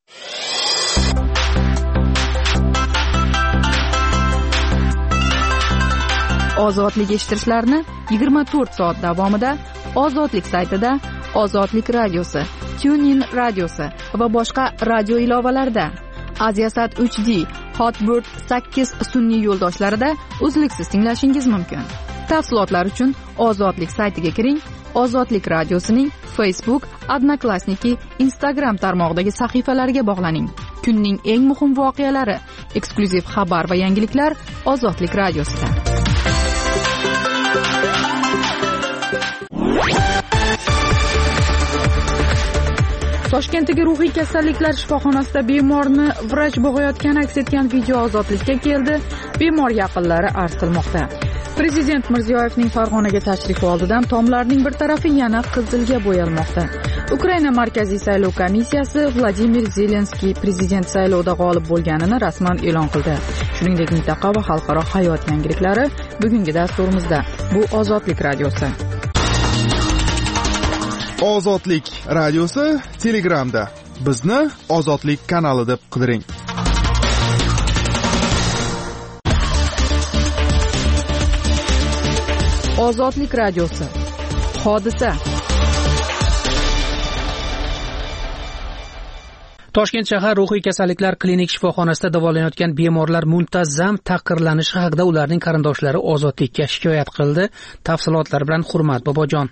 S3: Ozodlik eshittirishlarni 24 soat davomida Ozodlik saytida, Ozodlik radiosi, TuneIn radiosi va boshqa radio ilovalarida, Aziasat 3D, Hotbird 8 sun'iy yo'ldoshlarida uzluksiz tinglashingiz mumkin. Tafsilotlar uchun Ozodlik saytiga kiring. Ozodlik radiosining Facebook, Odnoklassniki, Instagram tarmog'idagi sahifalariga bog'laning. kunning eng muhim voqealari, eksklyuziv xabar va yangiliklar Ozodlik radiosida. Toshkentdagi ruhiy kasalliklar shifoxonasida bemorni vrach bo'g'ayotgani aks etgan video ozodlikka keldi. Bemor yaqinlari arz qilmoqda. Prezident Mirziyoyevning Farg'onaga tashrifi oldidan tomlarning bir tarafi yana qizilga bo'yalmoqda. Ukraina Markaziy saylov komissiyasi Vladimir Zelenskiy prezident saylovida g'olib bo'lganini rasman e'lon qildi. Shuningdek, mintaqa va xalqaro hayot yangiliklari bugungi dasturimizda. Bu Ozodlik radiosi.
S11: Ozodlik radiosi Telegramda. Bizni Ozodlik kanali deb qidiring.
S3: Ozodlik radiosi. Hodisa.
S8: Toshkent shahar ruhiy kasalliklar klinik shifoxonasida davolanayotgan bemorlar muntazzam taqirlanishi haqida ularning qarindoshlari Ozodlikka shikoyat qildi. Tafsilotlar bilan Hurmat Bobojon.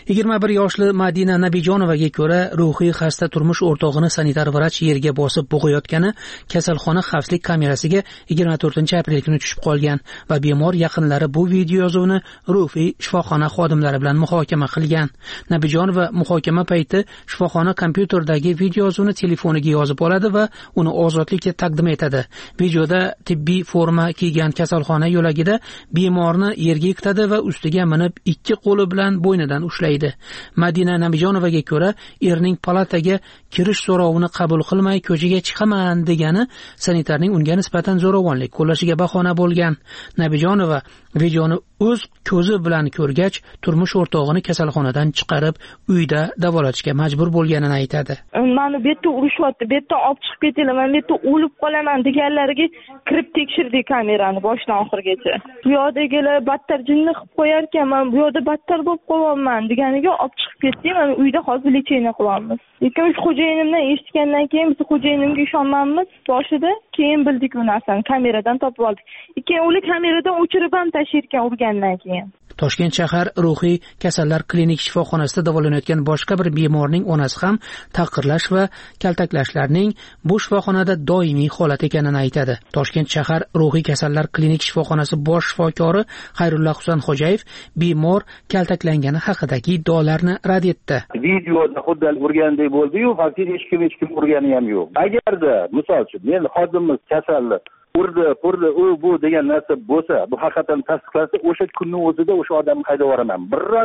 S8: 21 yoshli Madina Nabijonovaga ko'ra, ruhiy xasta turmush o'rtog'ini sanitar vrach yerga bosib bo'g'ayotgani kasalxona xavfsizlik kamerasiga 24-aprel kuni tushib qolgan va bemor yaqinlari bu video yozuvni ruhiy shifoxona xodimlari bilan muhokama qilgan. Nabijonova muhokama payti shifoxona kompyuterdagi video yozuvni telefoniga yozib oladi va uni Ozodlikka taqdim etadi. Videoda tibbiy forma kiygan kasalxona yo'lagida bemorni yerga yiqitadi va ustiga minib ikki qo'li bilan bo'ynidan ushlaydi. Madina Nabijonovaga ko'ra, erining palataga kirish so'rovini qabul qilmay ko'chaga chiqaman degani sanitarning unga nisbatan zo'ravonlik qo'llashiga bahona bo'lgan. Nabijonova videoni o'z ko'zi bilan ko'rgach, turmush o'rtog'ini kasalxonadan chiqarib, uyda davolatishga majbur bo'lganini aytadi.
S12: Meni bu yerda urishyapti, bu yerdan olib chiqib ketaman, men bu yerda o'lib qolaman deganlariga kirib tekshirdik kamerani boshdan oxirigacha. Bu yerdagilar battar jinni qilib qo'yar ekan, men bu yerda battar bo'lib qolyapman deganiga olib chiqib ketdik. Mana uyda hozir lecheniya qilyapmiz. Lekin shu xo'jayinimdan eshitgandan keyin biz xo'jayinimga ishonmaymiz boshida, keyin bildik bu narsani, kameradan topib oldik. Keyin ular kameradan o'chirib ham tashirgan urgandan keyin.
S8: Toshkent shahar ruhiy kasallar klinik shifoxonasida davolanayotgan boshqa bir bemorning onasi ham taqirlash va kaltaklashlarning bu shifoxonada doimiy holat ekanini aytadi. Toshkent shahar ruhiy kasallar klinik shifoxonasi bosh shifokori Xayrulloh Husanxo'jayev bemor kaltaklangani haqidagi iddaolarni rad etdi.
S13: Videoda xuddi urgandek bo'ldi-yu, faqat hech kim urgani ham yo'q. Agarda misol uchun men xodimimiz kasallik urdi, u bu degan narsa bo'lsa, bu haqiqatan tasdiqlansa, o'sha kunning o'zida o'sha odamni haydab yuboraman.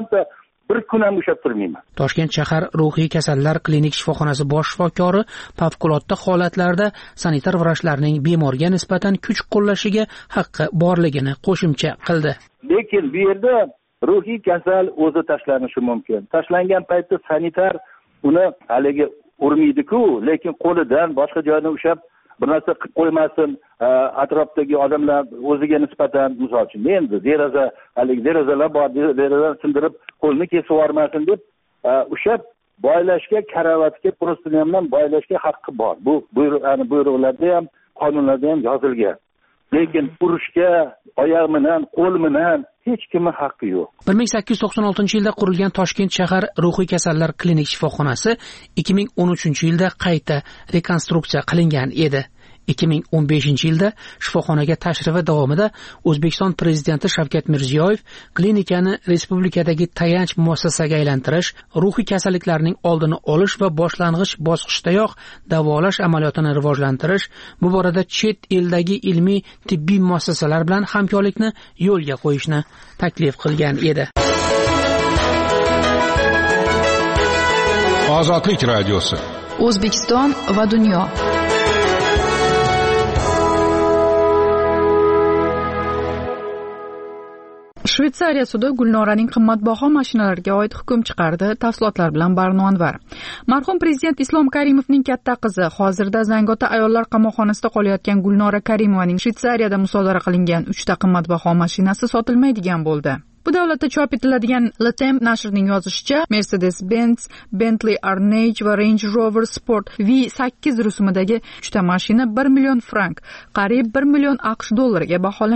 S13: Bir kun ham ushlab turmayman.
S8: Toshkent shahar ruhiy kasallar klinik shifoxonasi bosh shifokori favqulodda holatlarda sanitar vrachlarning bemorga nisbatan kuch qo'llashiga haqqi borligini qo'shimcha qildi.
S13: Lekin bu yerda ruhiy kasal o'zi tashlanishi mumkin. Tashlangan paytda sanitar uni haligi urmaydi-ku, lekin qo'lidan boshqa joydan ushlab bir narsa qilib qo'ymasin, atrofdagi odamlar o'ziga nisbatan, misol uchun endi derazalar bor, derazadan sindirib qo'lni kesib yubormasin deb ushlab boylashga, karavatga prosteniyamdan boylashga haqqi bor. Bu buyruqlarda ham, qonunlarda ham yozilgan. Lekin urishga oyoq bilan, qo'l bilan hech kimning haqqi yo'q.
S8: 1896-yilda qurilgan Toshkent shahar ruhiy kasallar klinik shifoxonasi 2013-yilda qayta rekonstruksiya qilingan edi. 2015-yilda shifoxonaga tashrifi davomida O'zbekiston prezidenti Shavkat Mirziyoyev klinikani respublikadagi tayanch muassasaga aylantirish, ruhiy kasalliklarning oldini olish va boshlang'ich bosqichdayoq davolash amaliyotini rivojlantirish, bu borada chet eldagi ilmiy tibbiy muassasalar bilan hamkorlikni yo'lga qo'yishni taklif qilgan edi.
S4: Ozodlik radiosi.
S3: O'zbekiston va dunyo. Shveysariya sudi Gulnoraning qimmatbaho mashinalarga oid hukm chiqardi. Tafsilotlar bilan Barno Anvar. Marhum prezident Islom Karimovning katta qizi, hozirda Zangota ayollar qamoqxonasida qolayotgan Gulnora Karimovaning Shveysariyada musodara qilingan 3 ta qimmatbaho mashinasi sotilmaydigan bo'ldi. Bu davlatda chop etiladigan Le Temps nashrining yozishicha, Mercedes-Benz, Bentley Arnage va Range Rover Sport V8 rusumidagi 3 ta mashina 1 million frank, qariyb 1 million AQSh dollariga baholangan.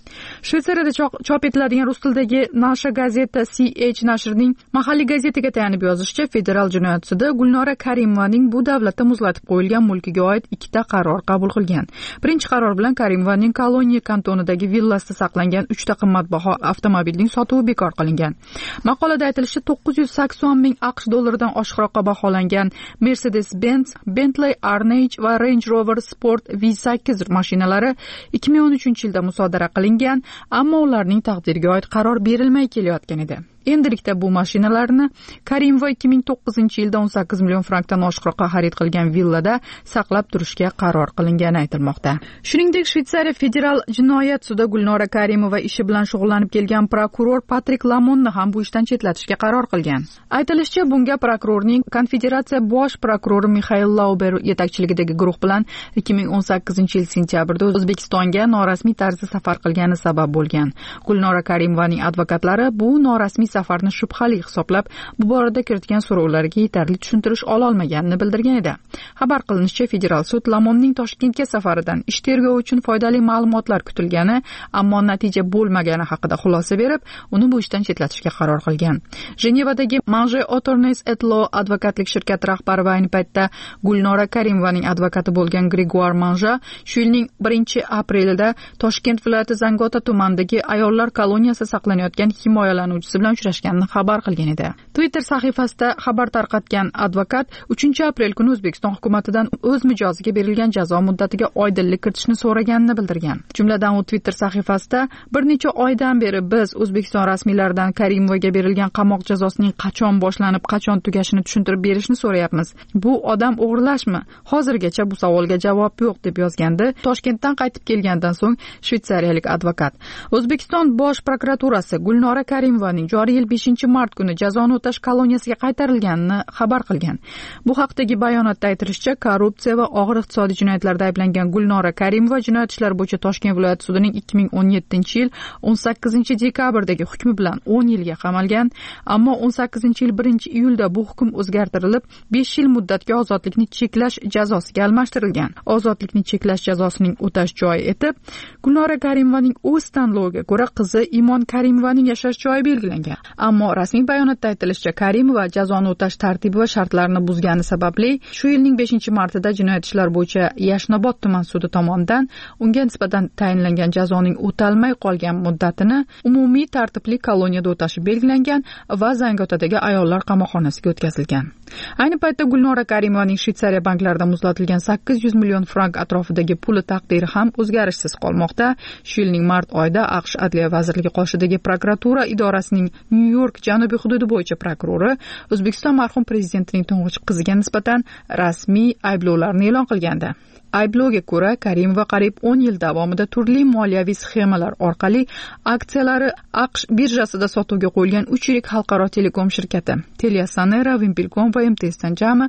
S3: Shvetsariyada chop etiladigan rus tilidagi Nasha gazeta CH nashrining mahalliy gazetaga tayanib yozishicha, federal jinoyat sudi Gulnora Karimovaning bu davlatda muzlatib qo'yilgan mulkiga oid 2 qaror qabul qilgan. Birinchi qaror bilan Karimovaning Koloniya kantonidagi villasida saqlangan 3 qimmatbaho avtomobilning sotuvi bekor qilingan. Maqolada aytilishicha, 980 ming AQSh dollaridan oshiqroqqa baholangan Mercedes-Benz, Bentley Arnage va Range Rover Sport V8 mashinalari 2013-yilda musodara qilingan, ammo ularning taqdiriga oid qaror berilmay kelayotgan edi. Endilikda bu mashinalarni Karimova 2009-yilda 18 million frankdan oshiqroqqa xarid qilgan villada saqlab turishga qaror qilingani aytilmoqda. Shuningdek, Shvetsariya federal jinoyat sudi Gulnora Karimova ishi bilan shug'ullanib kelgan prokuror Patrik Lamonni ham bu ishdan chetlatishga qaror qilgan. Aytilishicha, bunga prokurorning Konfederatsiya bosh prokurori Mixail Lauber yetakchiligidagi guruh bilan 2018-yil sentyabrda O'zbekistonga norasmiy tarzda safar qilgani sabab bo'lgan. Gulnora Karimovaning advokatlari bu norasmiy safarni shubhali hisoblab, bu borada kiritgan so'rovlarga yetarli tushuntirish ololmaganini bildirgan edi. Xabar qilinishicha, federal sud Lamonning Toshkentga safaridan ish tergovi uchun foydali ma'lumotlar kutilgani, ammo natija bo'lmagani haqida xulosa berib, uni bu ishdan chetlatishga qaror qilgan. Jenevadagi Manje Attorneys et Law advokatlik shirkati rahbari va ayni paytda Gulnora Karimovaning advokati bo'lgan Gregoire Manja shu yilning 1-aprelida Toshkent viloyati Zangota tumanidagi ayollar koloniyasida saqlanayotgan himoyalanuvchisi bilan uchrashganini xabar qilgan edi. Twitter sahifasida xabar tarqatgan advokat 3-aprel kuni O'zbekiston hukumatidan o'z mijoziga berilgan jazo muddatiga oydinlik kiritishni so'raganini bildirgan. Jumladan u Twitter sahifasida bir necha oydan beri biz O'zbekiston rasmiylaridan Karimovaga berilgan qamoq jazosining qachon boshlanib, qachon tugashini tushuntirib berishni so'rayapmiz. Bu odam o'g'irlashmi? Hozirgacha bu savolga javob yo'q deb yozgandi Toshkentdan qaytib kelgandan so'ng shvetsariyalik advokat. O'zbekiston bosh prokuraturasi Gulnora Karimovaning joriy yil 5-mart kuni jazoni o'tash koloniyasiga qaytarilganini xabar qilgan. Bu haqdagi bayonotda aytilishicha, korrupsiya va og'ir iqtisodiy jinoyatlarda ayblangan Gulnora Karimova jinoyat ishlari bo'yicha Toshkent viloyat sudining 2017-yil 18-dekabrdagi hukmi bilan 10 yilga qamalgan, ammo 18-yil 1-iyulda bu hukm o'zgartirilib 5 yil muddatga ozodlikni cheklash jazosiga almashtirilgan. Ozodlikni cheklash jazosining o'tash joyi etib Gulnora Karimovaning o'z tanloviga ko'ra qizi Imon Karimovaning yashash joyi belgilangan. Ammo rasmiy bayonotda aytilishicha, Karimova jazoni o'tash tartibi va shartlarini buzgani sababli shu yilning 5-martida jinoyat ishlari bo'yicha Yashnobod tuman sudi tomonidan unga nisbatan tayinlangan jazoning o'talmay qolgan muddatini umumiy tartibli koloniyada o'tashi belgilangan va Zangotadagi ayollar qamoqxonasiga o'tkazilgan. Ayni paytda Gulnora Karimovaning Shvetsariya banklarida muzlatilgan 800 million frank atrofidagi puli taqdiri ham o'zgarishsiz qolmoqda. Shu yilning mart oyida AQSh Adliya vazirligi qoshidagi prokuratura idorasining Nyu-York janubiy hududi bo'yicha prokurori O'zbekiston marhum prezidentining to'ng'ich qiziga nisbatan rasmiy ayblovlarni e'lon qilgandi. Ayblovga ko'ra, Karimova qariyb 10 yil davomida turli moliyaviy sxemalar orqali aksiyalari AQSh birjasida sotuvga qo'yilgan 3 yirik xalqaro telekom shirkati Teliasonera, Wimpelcom va MTSdan jami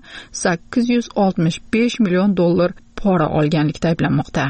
S3: 865 million dollar pora olganlikda ayblanmoqda.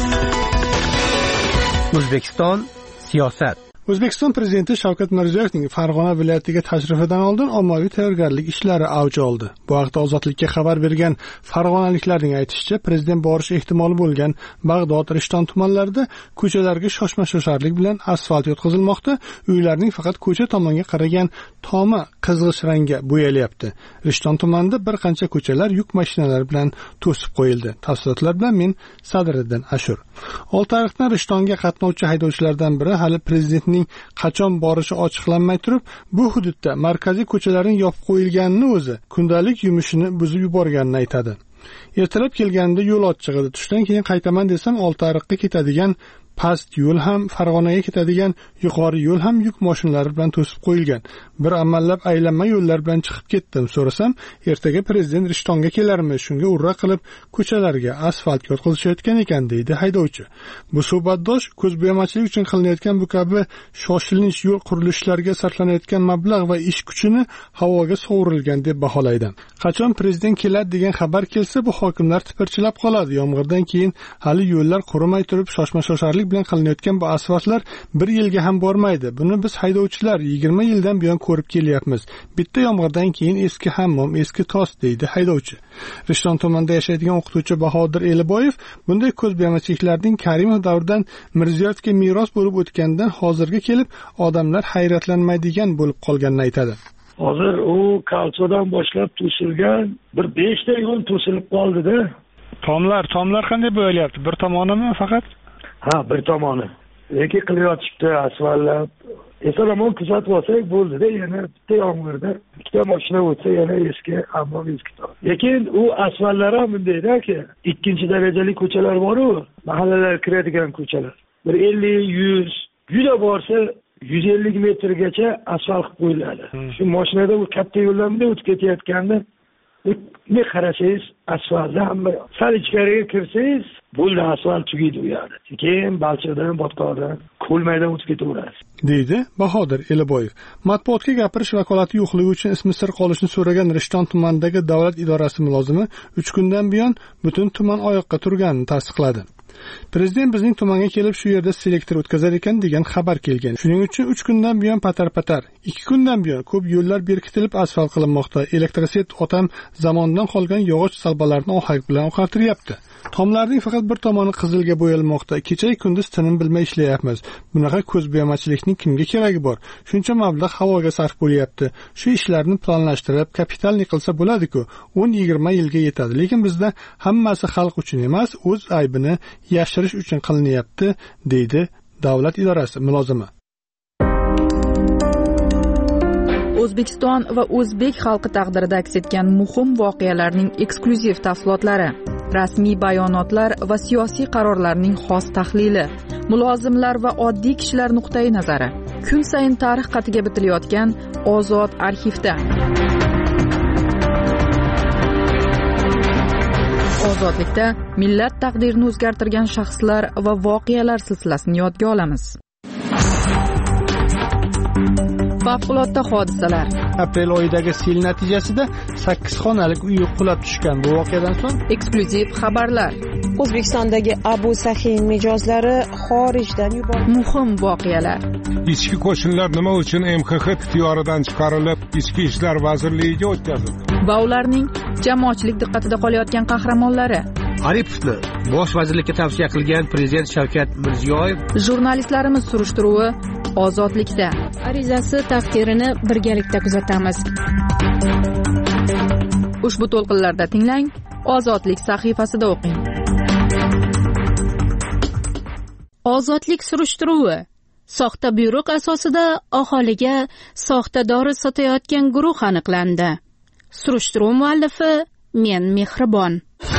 S8: O'zbekiston siyosat.
S14: O'zbekiston prezidenti Shavkat Mirziyoyevning Farg'ona viloyatiga tashrifidan oldin ommaviy tayyorgarlik ishlari avj oldi. Bu haqda Ozodlikka xabar bergan farg'onaliklarning aytishicha, prezident borish ehtimoli bo'lgan Bag'dod, Rishton tumanlarida ko'chalarga shoshma-shosharlik bilan asfalt yotqizilmoqda. Uylarning faqat ko'cha tomonga qaragan tomi qizg'ish rangga bo'yalyapti. Rishton tumanida bir qancha ko'chalar yuk mashinalari bilan to'sib qo'yildi. Tafsilotlar bilan men Sadriddin Ashur. Oltiariqdan Rishtonga qatnovchi haydovchilardan biri hali prezident qachon borishi ochiqlanmay turib, bu hududda markaziy ko'chalarning yopib qo'yilganini o'zi kundalik yumushini buzib yuborganini aytadi. Ertalab kelganimda yo'l ochiq edi. Tushdan keyin qaytaman desam, Oltiariqqa ketadigan past yo'l ham, Farg'onaga ketadigan yuqori yo'l ham yuk mashinalari bilan to'sib qo'yilgan. Bir amallab aylanma yo'llar bilan chiqib ketdim. So'rasam, ertaga prezident Rishtonga kelarmi? Shunga urra qilib ko'chalarga asfalt yotqizishayotgan ekan, deydi haydovchi. Bu suhbatdosh ko'zbo'yamachilik uchun qilinayotgan bu kabi shoshilinch yo'l qurilishlariga sarflanayotgan mablag' va ish kuchini havoga sovurilgan deb baholaydi. Qachon prezident keladi degan xabar kelsa, bu hokimlar tipirchilab qoladi. Yomg'irdan keyin hali yo'llar qurimay turib shoshma-shosharlik tayyorgarlik bilan qilinayotgan bu asfaltlar 1 yilga ham bormaydi. Buni biz haydovchilar 20 yildan buyon ko'rib kelyapmiz. Bitta yomg'irdan keyin eski hammom, eski tos deydi haydovchi. Rishton tumanida yashaydigan o'qituvchi Bahodir Eliboyev bunday ko'zbo'yamachiliklarning Karimov davridan Mirziyoyevga meros bo'lib o'tganidan hozirga kelib odamlar hayratlanmaydigan bo'lib qolganini aytadi.
S15: Hozir u Kalsodan boshlab to'silgan bir 5 ta yo'l to'silib qoldi-da. Tomlar qanday bo'lyapti? Bir tomonimi faqat? Ha, bir tomoni. Lekin qilyotibdi asfaltlab. Eson-omon kuzatib olsak bo'ldi-da, yana bitta yomg'irda ikkita mashina o'tsa yana eski hammom eski tor. Lekin u asfaltlar ham bundayda-ki, ikkinchi darajali ko'chalar bor-ku, mahallalar kiradigan ko'chalar. Bir 50-100 juda borsa 150 metrgacha asfalt qilib qo'yiladi. Shu mashinada u katta yo'ldan bunday o'tib ketayotganda ne qarasangiz asfaltda hamma sal ichkariga kirsangiz bo'ldi, asfalt tugaydi u yerda. Keyin Balchiqdan, Botqordan, Ko'lmaydan o'tib ketaverasiz. deydi Bahodir Eliboyev. Matbuotga gapirish vakolati yo'qligi uchun ismi sir qolishni so'ragan Rishton tumanidagi davlat idorasi mulozimi 3 kundan buyon butun tuman oyoqqa turganini tasdiqladi. Prezident bizning tumanga kelib shu yerda selektor o'tkazar ekan degan xabar kelgan. Shuning uchun 3 kundan buyon patar-patar, 2 kundan buyon ko'p yo'llar berkitilib asfalt qilinmoqda. Elektroset otam zamonidan qolgan yog'och salbalarni ohak bilan oqartiryapti. Tomlarning faqat bir tomoni qizilga bo'yalmoqda. Kecha kunduz tinim bilmay ishlayapmiz. Bunaqa ko'zbo'yamachilikning kimga keragi bor? Shuncha mablag' havoga sarf bo'lyapti. Shu ishlarni planlashtirib, kapitalni qilsa bo'ladi-ku, 10-20 yilga yetadi. Lekin bizda hammasi xalq uchun emas, o'z aybini yashirish uchun qilinyapti, deydi davlat idorasi mulozimi.
S3: O'zbekiston va o'zbek xalqi taqdirida aks etgan muhim voqealarning eksklyuziv tafsilotlari, rasmiy bayonotlar va siyosiy qarorlarning xos tahlili, mulozimlar va oddiy kishilar nuqtai nazari. Kun sayin tarix qatiga bitilayotgan Ozod arxivda. Ozodlikda millat taqdirini o'zgartirgan shaxslar va voqealar silsilasini yodga olamiz. Favqulodda hodisalar.
S14: Aprel oyidagi sel natijasida 8 xonalik uy qulab tushgan. Bu voqeadan so'ng
S3: eksklyuziv xabarlar.
S9: O'zbekistondagi Abu Sahin mijozlari xorijdan yuborildi.
S3: Muhim voqealar.
S4: Ichki qo'shinlar nima uchun MXX ixtiyoridan chiqarilib, Ichki ishlar vazirligiga o'tkazildi?
S3: Va ularning jamoatchilik diqqatida qolayotgan qahramonlari.
S8: Aripovni bosh vazirlikka tavsiya qilgan prezident Shavkat Mirziyoyev.
S3: Jurnalistlarimiz surishtiruvi Ozodlikda.
S10: Arizasi taqdirini birgalikda kuzatamiz.
S3: Ushbu to'lqinlarda tinglang, Ozodlik sahifasida o'qing.
S10: Ozodlik surishtiruvi. Soxta buyruq asosida aholiga soxta dori sotayotgan guruh aniqlandi. Surishtiruv muallifi Men Mehribon.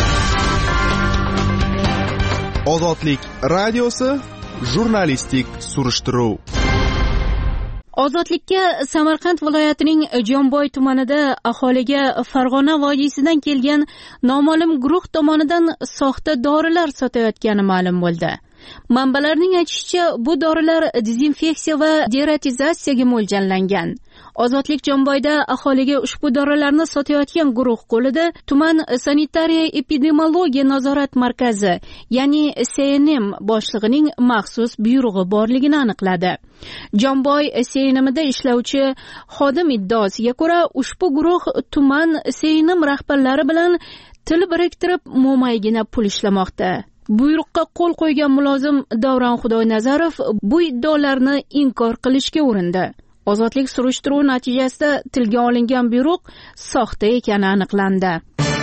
S11: Ozodlik radiosi jurnalistik surishtiruv.
S10: Ozodlikka Samarqand viloyatining Jomboy tumanida aholiga Farg'ona vodiysidan kelgan noma'lum guruh tomonidan soxta dorilar sotayotgani ma'lum bo'ldi. Manbalarning aytishicha, bu dorilar dezinfeksiya va deratizatsiyaga mo'ljallangan. Ozodlik Jomboyda aholiga ushbu dorilarni sotayotgan guruh qo'lida tuman sanitariya epidemiologiya nazorat markazi, ya'ni SNM boshlig'ining maxsus buyrug'i borligini aniqladi. Jomboy SNMida ishlovchi xodim iddaosiga ko'ra, ushbu guruh tuman SNM rahbarlari bilan til biriktirib mo'maygina pul ishlamoqda. Buyruqqa qo'l qo'ygan mulozim Davron Xudoynazarov bu iddaolarni inkor qilishga urindi. Ozodlik surishtiruvi natijasida tilga olingan buyruq soxta ekani aniqlandi.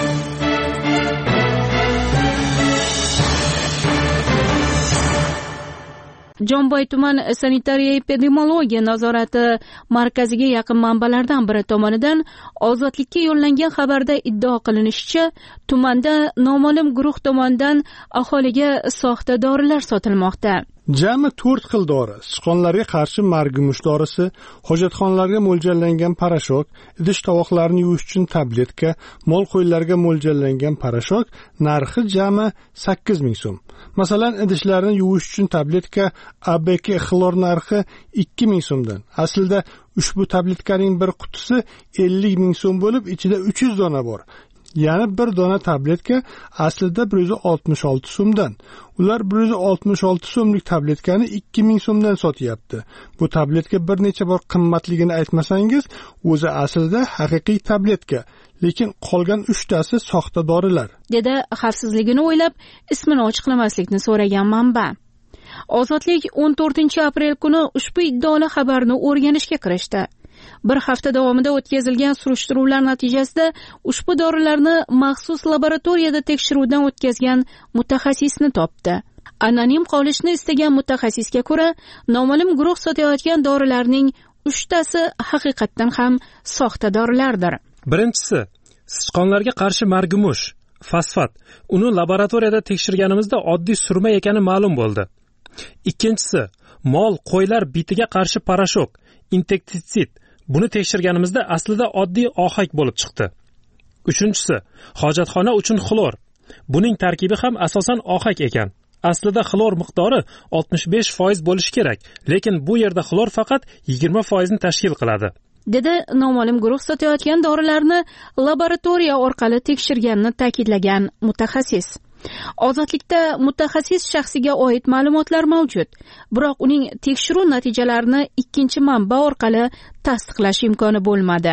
S10: Jomboy tuman sanitariya epidemiologiya nazorati markaziga yaqin manbalardan biri tomonidan Ozodlikka yo'llangan xabarda iddao qilinishicha, tumanda noma'lum guruh tomonidan aholiga soxta dorilar sotilmoqda.
S14: Jami 4 xil dori: sichqonlarga qarshi margumush dorisi, hojatxonalarga mo'ljallangan parashok, idish-tovoqlarni yuvish uchun tabletka, mol qo'ylarga mo'ljallangan parashok, narxi jami 8000 so'm. Masalan, idishlarni yuvish uchun tabletka ABK xlor narxi 2000 so'mdan. Aslida ushbu tabletkaning bir qutisi 50 ming so'm bo'lib, ichida 300 dona bor. Ya'ni bir dona tabletka aslida 166 so'mdan. Ular 166 so'mlik tabletkani 2000 so'mdan sotyapti. Bu tabletka bir necha bor qimmatligini aytmasangiz, o'zi aslida haqiqiy tabletka, lekin qolgan 3tasi soxta dorilar.
S10: Dedi xavfsizligini o'ylab ismini ochiqlamaslikni so'ragan manba. Ozodlik 14-aprel kuni ushbu iddaoli xabarni o'rganishga kirishdi. Bir hafta davomida o'tkazilgan surishtiruvlar natijasida ushbu dorilarni maxsus laboratoriyada tekshiruvdan o'tkazgan mutaxassisni topdi. Anonim qolishni istagan mutaxassisga ko'ra, noma'lum guruh sotayotgan dorilarning 3tasi haqiqatdan ham soxta dorilardir.
S16: Birinchisi, sichqonlarga qarshi margumush, fosfat. Uni laboratoriyada tekshirganimizda oddiy surma ekani ma'lum bo'ldi. Ikkinchisi, mol, qo'ylar bitiga qarshi parashok, insektisid. Buni tekshirganimizda aslida oddiy ohak bo'lib chiqdi. Uchinchisi, hojatxona uchun xlor. Buning tarkibi ham asosan ohak ekan. Aslida xlor miqdori 65% bo'lishi kerak, lekin bu yerda xlor faqat 20% ni tashkil qiladi.
S10: Dedi noma'lum guruh sotayotgan dorilarni laboratoriya orqali tekshirganini ta'kidlagan mutaxassis. Ozodlikda mutaxassis shaxsiga oid ma'lumotlar mavjud, biroq uning tekshiruv natijalarini ikkinchi manba orqali tasdiqlash imkoni bo'lmadi.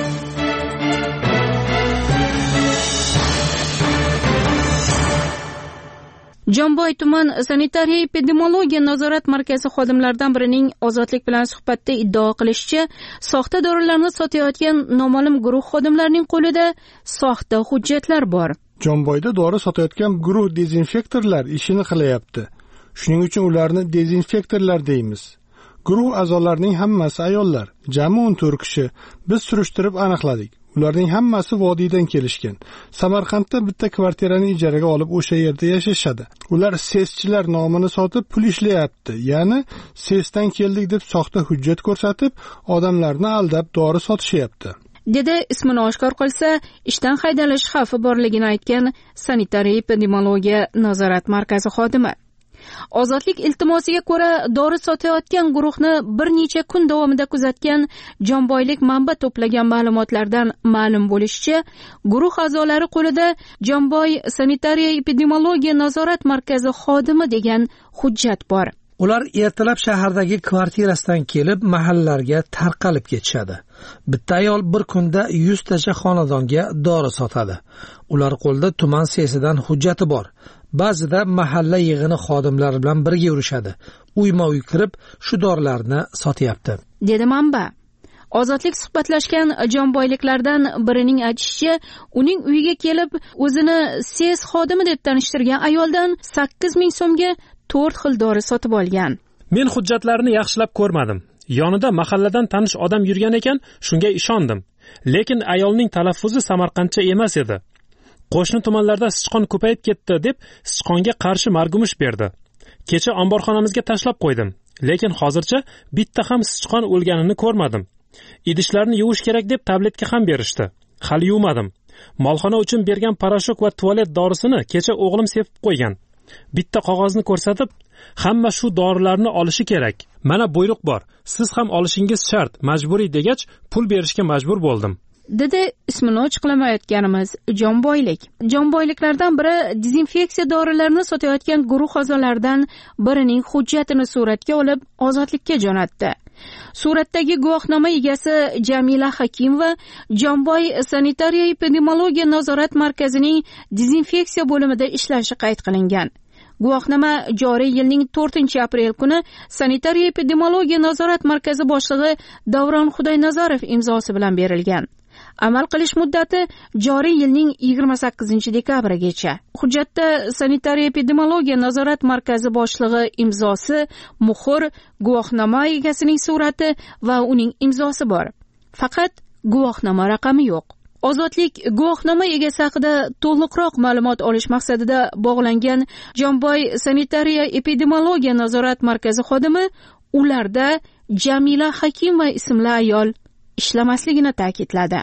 S10: Jomboy tuman sanitariya epidemiologiya nazorat markazi xodimlaridan birining Ozodlik bilan suhbatda iddao qilishicha, soxta dorilarni sotayotgan noma'lum guruh xodimlarining qo'lida soxta hujjatlar bor.
S14: Jomboyda dori sotayotgan guruh dezinfektorlar ishini qilyapti. Shuning uchun ularni dezinfektorlar deymiz. Guruh a'zolarining hammasi ayollar, jami 14 kishi. Biz surishtirib aniqladik. Ularning hammasi vodiydan kelishgan. Samarqandda bitta kvartirani ijaraga olib o'sha yerda yashashadi. Ular seschilar nomini sotib pul ishlayapti. Ya'ni sesdan keldik deb soxta hujjat ko'rsatib, odamlarni aldab dori sotishyapti.
S10: Dedi ismini oshkor qilsa, ishdan haydalish xavfi borligini aytgan sanitariya epidemiologiya nazorat markazi xodimi. Ozodlik iltimosiga ko'ra, dori sotayotgan guruhni bir necha kun davomida kuzatgan Jomboylik manba to'plagan ma'lumotlardan ma'lum bo'lishicha, guruh a'zolari qo'lida Jomboy sanitariya epidemiologiya nazorat markazi xodimi degan hujjat bor.
S8: Ular ertalab shahardagi kvartirasidan kelib, mahallalarga tarqalib ketishadi. Bitta ayol bir kunda 100 tacha xonadonga dori sotadi. Ular qo'lida tuman sesidan hujjati bor. Ba'zida mahalla yig'ini xodimlari bilan birga yurishadi. Uyma-uy kirib, shu dorilarni sotyapti.
S10: Dedi manba. Ozodlik suhbatlashgan jomboyliklardan birining aytishicha, uning uyiga kelib, o'zini ses xodimi deb tanishtirgan ayoldan 8000 so'mga 4 xil dori sotib olgan.
S16: Men hujjatlarni yaxshilab ko'rmadim. Yonida mahalladan tanish odam yurgan ekan, shunga ishondim. Lekin ayolning talaffuzi samarqandcha emas edi. Qo'shni tumanlarda sichqon ko'payib ketdi deb sichqonga qarshi margumush berdi. Kecha omborxonamizga tashlab qo'ydim, lekin hozircha bitta ham sichqon o'lganini ko'rmadim. Idishlarni yuvish kerak deb tabletka ham berishdi. Hali yuvmadim. Molxona uchun bergan parashok va tualet dorisini kecha o'g'lim sepib qo'ygan. Bitta qog'ozni ko'rsatib, hamma shu dorilarni olishi kerak. Mana buyruq bor. Siz ham olishingiz shart, majburiy degach, pul berishga majbur bo'ldim.
S10: Dedi ismini ochiqlamayotganimiz Jomboylik. Jomboyliklardan biri dezinfeksiya dorilarini sotayotgan guruh a'zolaridan birining hujjatini suratga olib, Ozodlikka jo'natdi. Suratdagi guvohnoma egasi Jamila Hakimova Jomboy sanitariya epidemiologiya nazorat markazining dezinfeksiya bo'limida ishlashi qayd qilingan. Guvohnoma joriy yilning 4-aprel kuni sanitariya epidemiologiya nazorat markazi boshlig'i Davron Xudoynazarov imzosi bilan berilgan. Amal qilish muddati joriy yilning 28-dekabrigacha. Hujjatda sanitariya epidemiologiya nazorat markazi boshlig'i imzosi, muhr, guvohnoma egasining surati va uning imzosi bor. Faqat guvohnoma raqami yo'q. Ozodlik guvohnoma egasi haqida to'liqroq ma'lumot olish maqsadida bog'langan Jomboy sanitariya epidemiologiya nazorat markazi xodimi ularda Jamila Hakimova ismli ayol ishlamasligini ta'kidladi.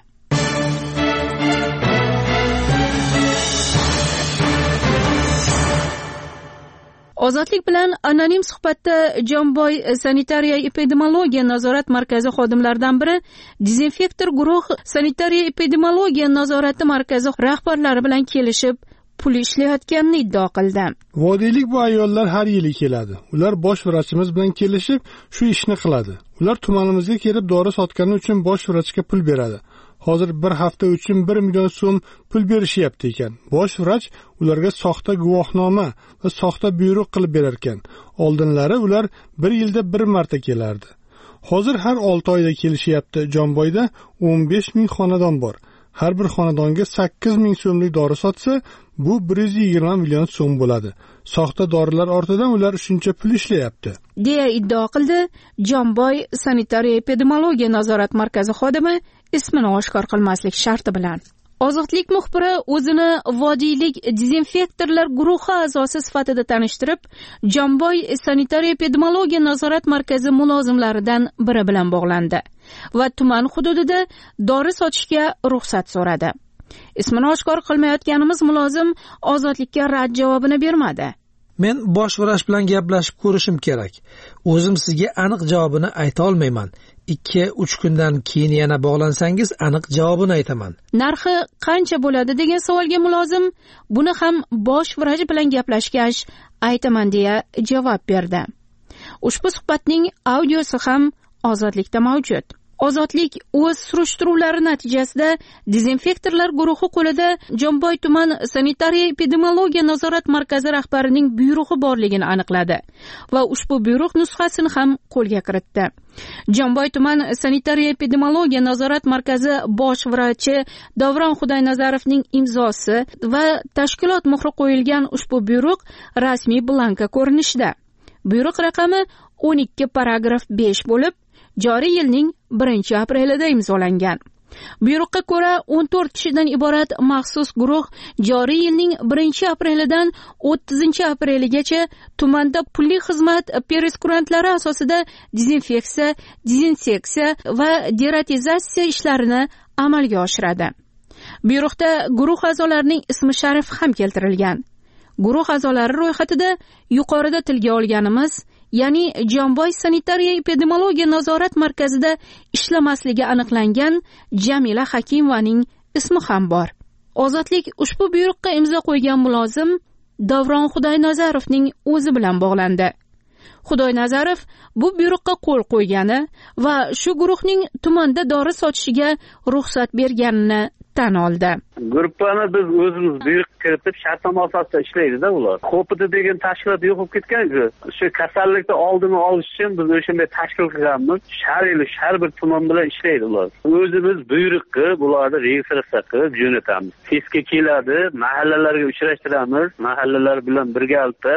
S10: Ozodlik bilan anonim suhbatda Jomboy sanitariya epidemiologiya nazorat markazi xodimlaridan biri dezinfektor guruh sanitariya epidemiologiya nazorati markazi rahbarlari bilan kelishib pul ishlayotganini iddao qildi.
S14: Vodiylik bu ayollar har yili keladi. Ular bosh vrachimiz bilan kelishib shu ishni qiladi. Ular tumanimizga kelib dori sotgani uchun bosh vrachga pul beradi. Hozir bir hafta uchun 1 million so'm pul berishyapti ekan. Bosh vrach ularga soxta guvohnoma va soxta buyruq qilib berar ekan. Oldinlari ular 1 yilda 1 marta kelardi. Hozir har 6 oyda kelishyapti. Jomboyda 15 ming xonadon bor. Har bir xonadonga 8 ming so'mlik dori sotsa, bu 120 million so'm bo'ladi. Soxta dorilar ortidan ular shuncha pul ishlayapti,
S10: deya iddao qildi Jomboy sanitariya epidemiologiya nazorat markazi xodimi ismini oshkor qilmaslik sharti bilan. Ozodlik muxbiri o'zini vodiylik dezinfektorlar guruhi a'zosi sifatida tanishtirib, Jomboy sanitariya epidemiologiya nazorat markazi mulozimlaridan biri bilan bog'landi va tuman hududida dori sotishga ruxsat so'radi. Ismini oshkor qilmayotganimiz mulozim ozodlikka rad javobini bermadi.
S17: Men bosh vrach bilan gaplashib ko'rishim kerak. O'zim sizga aniq javobini ayta olmayman. 2-3 kundan keyin yana bog'lansangiz aniq javobini aytaman.
S10: Narxi qancha bo'ladi degan savolga mulozim buni ham bosh vrach bilan gaplashgach aytaman deya javob berdi. Ushbu suhbatning audiosi ham Ozodlikda mavjud. Ozodlik o'z surishtiruvlari natijasida dezinfektorlar guruhi qo'lida Jomboy tuman sanitariya epidemiologiya nazorat markazi rahbarining buyrug'i borligini aniqladi va ushbu buyruq nusxasini ham qo'lga kiritdi. Jomboy tuman sanitariya epidemiologiya nazorat markazi bosh vrachi Davron Xudoynazarovning imzosi va tashkilot muhri qo'yilgan ushbu buyruq rasmiy blanka ko'rinishida. Buyruq raqami 12 paragraf 5 bo'lib, joriy yilning 1-aprelida imzolangan. Buyruqqa ko'ra 14 kishidan iborat maxsus guruh joriy yilning 1-aprelidan 30-apreligacha tumanda pulli xizmat pereskurantlari asosida dezinfeksiya, dezinseksiya va deratizatsiya ishlarini amalga oshiradi. Buyruqda guruh a'zolarining ismi sharifi ham keltirilgan. Guruh a'zolari ro'yxatida yuqorida tilga olganimiz, ya'ni Jomboy sanitariya epidemiologiya nazorat markazida ishlamasligi aniqlangan Jamila Hakimovaning ismi ham bor. Ozodlik ushbu buyruqqa imzo qo'ygan mulozim Davron Xudoynazarovning o'zi bilan bog'landi. Xudoynazarov bu buyruqqa qo'l qo'ygani va shu guruhning tumanda dori sotishiga ruxsat berganini tan oldi.
S18: Gruppani biz o'zimiz buyruq kiritib shartnoma asosida ishlaydi-da ular. Qo'pida degan tashkilot yo'qib ketgan-ku. Shu kasallikni oldini olish uchun biz o'shanday tashkil qilganmiz. Har bir tuman bilan ishlaydi ular. O'zimiz buyruqni bularni registratsiya qilib jo'natamiz. Testga keladi, mahallalarga uchrashtiramiz, mahallalar bilan birgalikda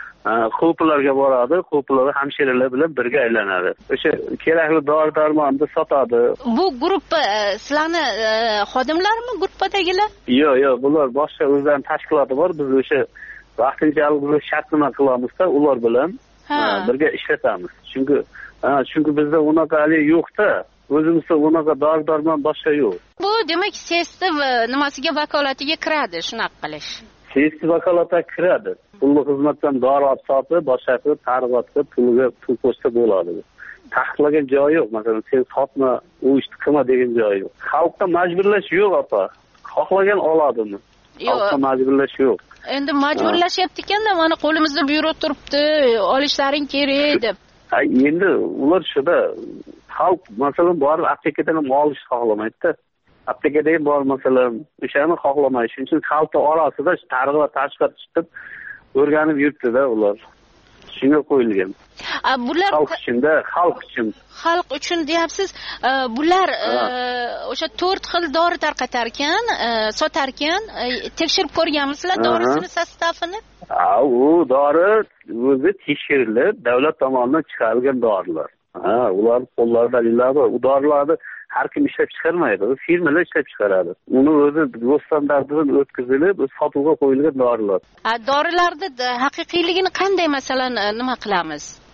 S18: xo'plarga boradi, xo'plar hamshiralar bilan birga aylanadi. O'sha kerakli dori-darmonni sotadi.
S19: Bu gruppa sizlarni xodimlarmi, gruppadagilar?
S18: Yo'q, bular boshqa o'zlarining tashkiloti bor. Biz o'sha vaqtinchalik shartnoma qilamiz-da, ular bilan birga ishlatamiz. Chunki bizda unaqa hali yo'q-da. O'zimizda unaqa dori-darmon boshqa yo'q.
S19: Bu demak sesni nimasiga vakolatiga kiradi, shunaqa qilish.
S18: Sesni vakolatiga kiradi. Pulli xizmatdan dori olib sotib, boshqa targ'ibot qilib pul qo'shsa bo'ladi. Taqiqlagan joyi yo'q. Masalan, sen sotma, u ishni qilma degan joyi yo'q. Xalqqa majburlash yo'q, opa. Xohlagan oladimi? Xalqqa majburlash yo'q.
S19: Endi majburlashyapti ekanda, mana qo'limizda buyruq turibdi, olishlaring kerak deb.
S18: Endi ular shuda xalq masalan borib aptekadan olishni xohlamaydi-da. Aptekada bor masalan o'shani xohlamaydi. Shuning uchun xalq orasida targ'ibot tashkilot chiqib o'rganib yuribdi-da ular. Shunga qo'yilgan.
S19: Bular
S18: xalq uchun.
S19: Xalq uchun deyapsiz. Bular o'sha 4 xil dori tarqatar ekan, sotar ekan. Tekshirib ko'rganmisizlar dorisini sostavini?
S18: U dori o'zi tekshirilib, davlat tomonidan chiqarilgan dorilar. Ular qo'llarida dalillar bor. U dorilarni har kim ishlab chiqarmaydi. Firmalar ishlab chiqaradi. Uni o'zi o'z standartidan o'tkazilib, sotuvga qo'yilgan dorilar.
S19: Dorilarning haqiqiyligini qanday masalan nima qilamiz?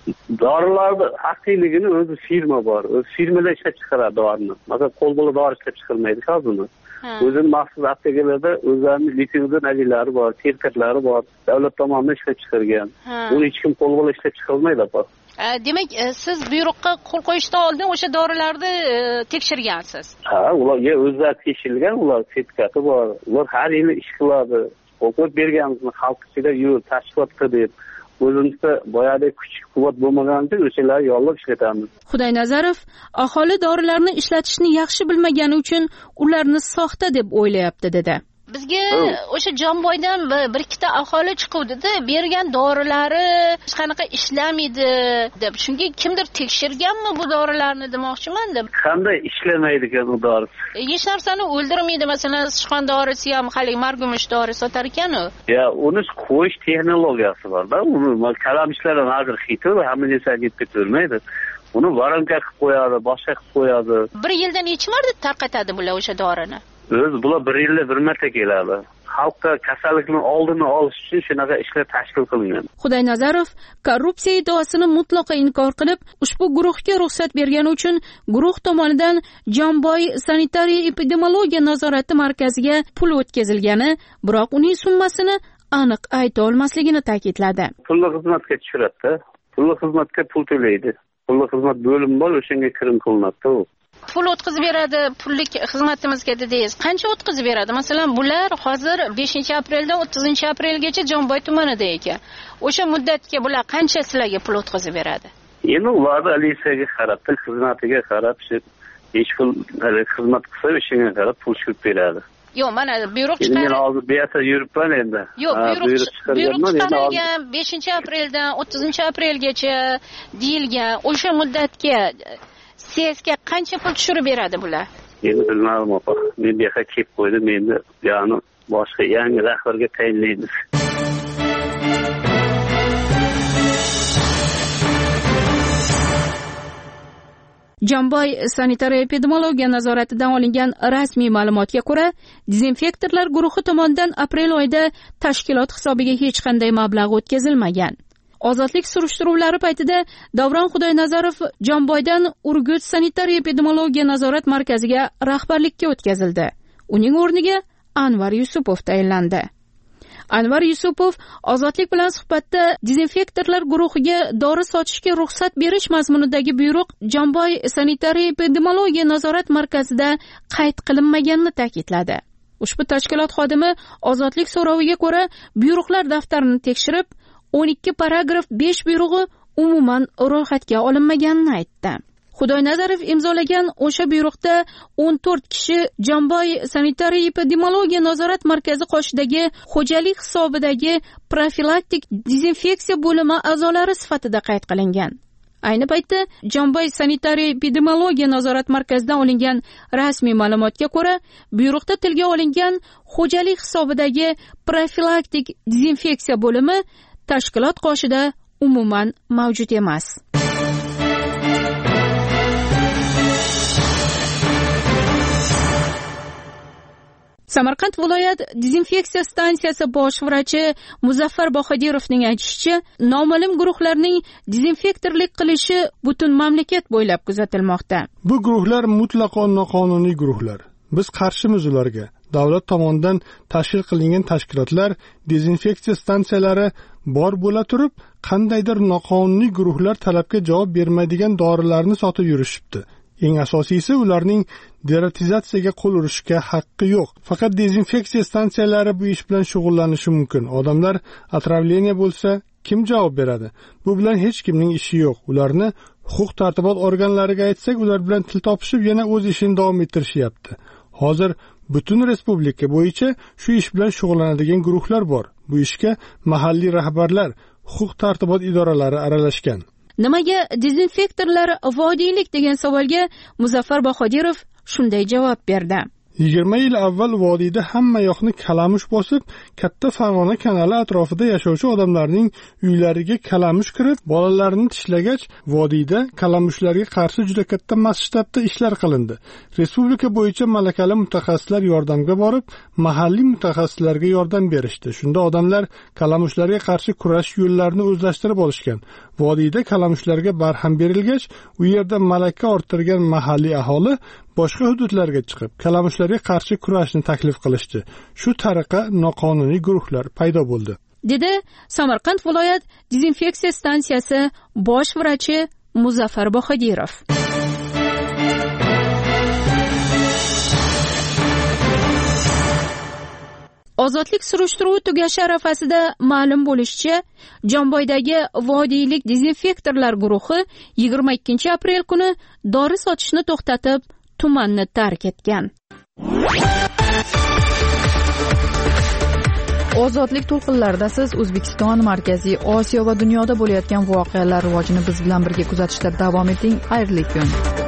S18: Dorilarni haqiqiyligini o'zi firma bor. O'z firmalar ishlab chiqaradi dorini. Masalan, qo'lbola dori ishlab chiqarmaydi hozirmi? O'zining maxsus apteekalarda o'zlarining litsenziyalanganlari bor, sertifikatlari bor, davlat tomonidan ishlab chiqargan. Uni hech kim qo'lbola ishlab chiqarmaydi apa.
S19: Demak, siz buyruqqa qo'l qo'yishdan oldin o'sha dorilarni tekshirgansiz.
S18: Ularga o'zlari tekshirilgan, ular sertifikati bor. Ular har yili ish qiladi. O'qib berganimizni xalq ichida yur, tashkilot qil deb. O'zimizda boyadek kuch-quvvat bo'lmaganida o'shalarni yollab ishlatamiz.
S10: Xudoynazarov aholi dorilarni ishlatishni yaxshi bilmagani uchun ularni soxta deb o'ylayapti dedi.
S19: Bizga o'sha Jonboydan bir ikkita aholi chiquvdi-da, bergan dorilari hech qanaqa ishlamaydi deb. Shunga kimdir tekshirganmi bu dorilarni demoqchiman deb.
S18: Qanday ishlamaydi ekan u dori?
S19: Hech narsani o'ldirmaydi, masalan, sichqon dorisi ham, hali margumush dori sotar ekan-u.
S18: Uni qo'yish texnologiyasi bor-da. Uni kalamishlardan hozir xiti va hamma narsa yetib ketavermaydi. Uni varanka qilib qo'yadi, boshqa qilib qo'yadi.
S19: Bir yilda necha marta tarqatadi bular o'sha dorini?
S18: Bular bir yilda bir marta keladi. Xalqqa kasallikni oldini olish uchun shunaqa ishlar tashkil qilingan.
S10: Xudoynazarov korrupsiya iddaosini mutlaqo inkor qilib, ushbu guruhga ruxsat bergani uchun guruh tomonidan Jonboy sanitariya epidemiologiya nazorati markaziga pul o'tkazilgani, biroq uning summasini aniq ayta olmasligini ta'kidladi.
S18: Pulli xizmatga tushiradi-da. Pulli xizmatga pul to'laydi. Pulli xizmat bo'limi bor, o'shanga kirim qilinadi-da.
S19: Pul o'tkazib beradi, pullik xizmatimizga dedingiz. Qancha o'tkazib beradi? Masalan, bular hozir 5-apreldan 30-aprelgacha Jonboy tumanida ekan. O'sha muddatga bular qancha sizlarga pul o'tkazib beradi?
S18: Endi ularni alisaga qarab, xizmatiga qarab, hech pul xizmat qilsa, o'shanga qarab pul tushib beradi.
S19: Yo'q, mana buyruq chiqargan.
S18: Men hozir buyersa yuribman endi.
S19: Yo'q, buyruq chiqargan 5-apreldan 30-aprelgacha deyilgan. O'sha muddatga sizga qancha pul tushirib beradi bular?
S18: Endi bilmadim opa. Men bu yerga kelib qo'ydim, endi yani boshqa yangi rahbarga tayinlaymiz.
S10: Jonboy sanitariya epidemiologiya nazoratidan olingan rasmiy ma'lumotga ko'ra, dezinfektorlar guruhi tomonidan aprel oyida tashkilot hisobiga hech qanday mablag' o'tkazilmagan. Ozodlik surishtiruvlari paytida Davron Xudoynazarov Jonboydan Urgut sanitariya epidemiologiya nazorat markaziga rahbarlikka o'tkazildi. Uning o'rniga Anvar Yusupov tayinlandi. Anvar Yusupov Ozodlik bilan suhbatda dezinfektorlar guruhiga dori sotishga ruxsat berish mazmunidagi buyruq Jonboy sanitariya epidemiologiya nazorat markazida qayd qilinmaganini ta'kidladi. Ushbu tashkilot xodimi Ozodlik so'roviga ko'ra buyruqlar daftarini tekshirib, 12 paragraf 5 buyrug'i umuman ro'yxatga olinmaganini aytdi. Xudoynazarov imzolagan o'sha buyruqda 14 kishi Jonboy sanitariya epidemiologiya nazorat markazi qoshidagi xo'jalik hisobidagi profilaktik dezinfeksiya bo'limi a'zolari sifatida qayd qilingan. Ayni paytda Jonboy sanitariya epidemiologiya nazorat markazidan olingan rasmiy ma'lumotga ko'ra, buyruqda tilga olingan xo'jalik hisobidagi profilaktik dezinfeksiya bo'limi tashkilot qoshida umuman mavjud emas. Samarqand viloyat dezinfeksiya stansiyasi bosh vrachi Muzaffar Bohodirovning aytishicha, noma'lum guruhlarning dezinfektorlik qilishi butun mamlakat bo'ylab kuzatilmoqda.
S14: Bu guruhlar mutlaqo noqonuniy guruhlar. Biz qarshimiz ularga. Davlat tomonidan tashkil qilingan tashkilotlar dezinfeksiya stansiyalari bor bo'la turib, qandaydir noqonuniy guruhlar talabga javob bermaydigan dorilarni sotib yurishibdi. Eng asosiysi ularning deratizatsiyaga qo'l urishga haqqi yo'q. Faqat dezinfeksiya stansiyalari bu ish bilan shug'ullanishi mumkin. Odamlar otravleniya bo'lsa, kim javob beradi? Bu bilan hech kimning ishi yo'q. Ularni huquq-tartibot organlariga aytsak, ular bilan til topishib yana o'z ishini davom ettirishyapti. Hozir butun respublika bo'yicha shu ish bilan shug'ullanadigan guruhlar bor. Bu ishga mahalliy rahbarlar, huquq-tartibot idoralari aralashgan.
S10: Nimaga dezinfektorlar vodiylik degan savolga Muzaffar Bohodirov shunday javob berdi.
S14: 20 yil avval vodiyda hamma yoqni kalamush bosib, katta Farg'ona kanali atrofida yashovchi odamlarning uylariga kalamush kirib, bolalarini tishlagach, vodiyda kalamushlarga qarshi juda katta masshtabda ishlar qilindi. Respublika bo'yicha malakali mutaxassislar yordamga borib, mahalliy mutaxassislarga yordam berishdi. Shunda odamlar kalamushlarga qarshi kurash yo'llarini o'zlashtirib olishgan. Vodiyda kalamushlarga barham berilgach, u yerda malaka orttirgan mahalliy aholi boshqa hududlarga chiqib, kalamushlarga qarshi kurashni taklif qilishdi. Shu tariqa noqonuniy guruhlar paydo bo'ldi.
S10: Dedi Samarqand viloyat dezinfeksiya stansiyasi bosh vrachi Muzaffar Bohadirov. Ozodlik surishtiruvi tugashi arafasida ma'lum bo'lishicha, Jomboydagi vodiylik dezinfektorlar guruhi 22 aprel kuni dori sotishni to'xtatib, tumanni tark etgan.
S3: Ozodlik to'lqinlarida siz O'zbekiston, Markaziy Osiyo va dunyoda bo'layotgan voqealar rivojini biz bilan birga kuzatishda davom eting. Xayrli kun.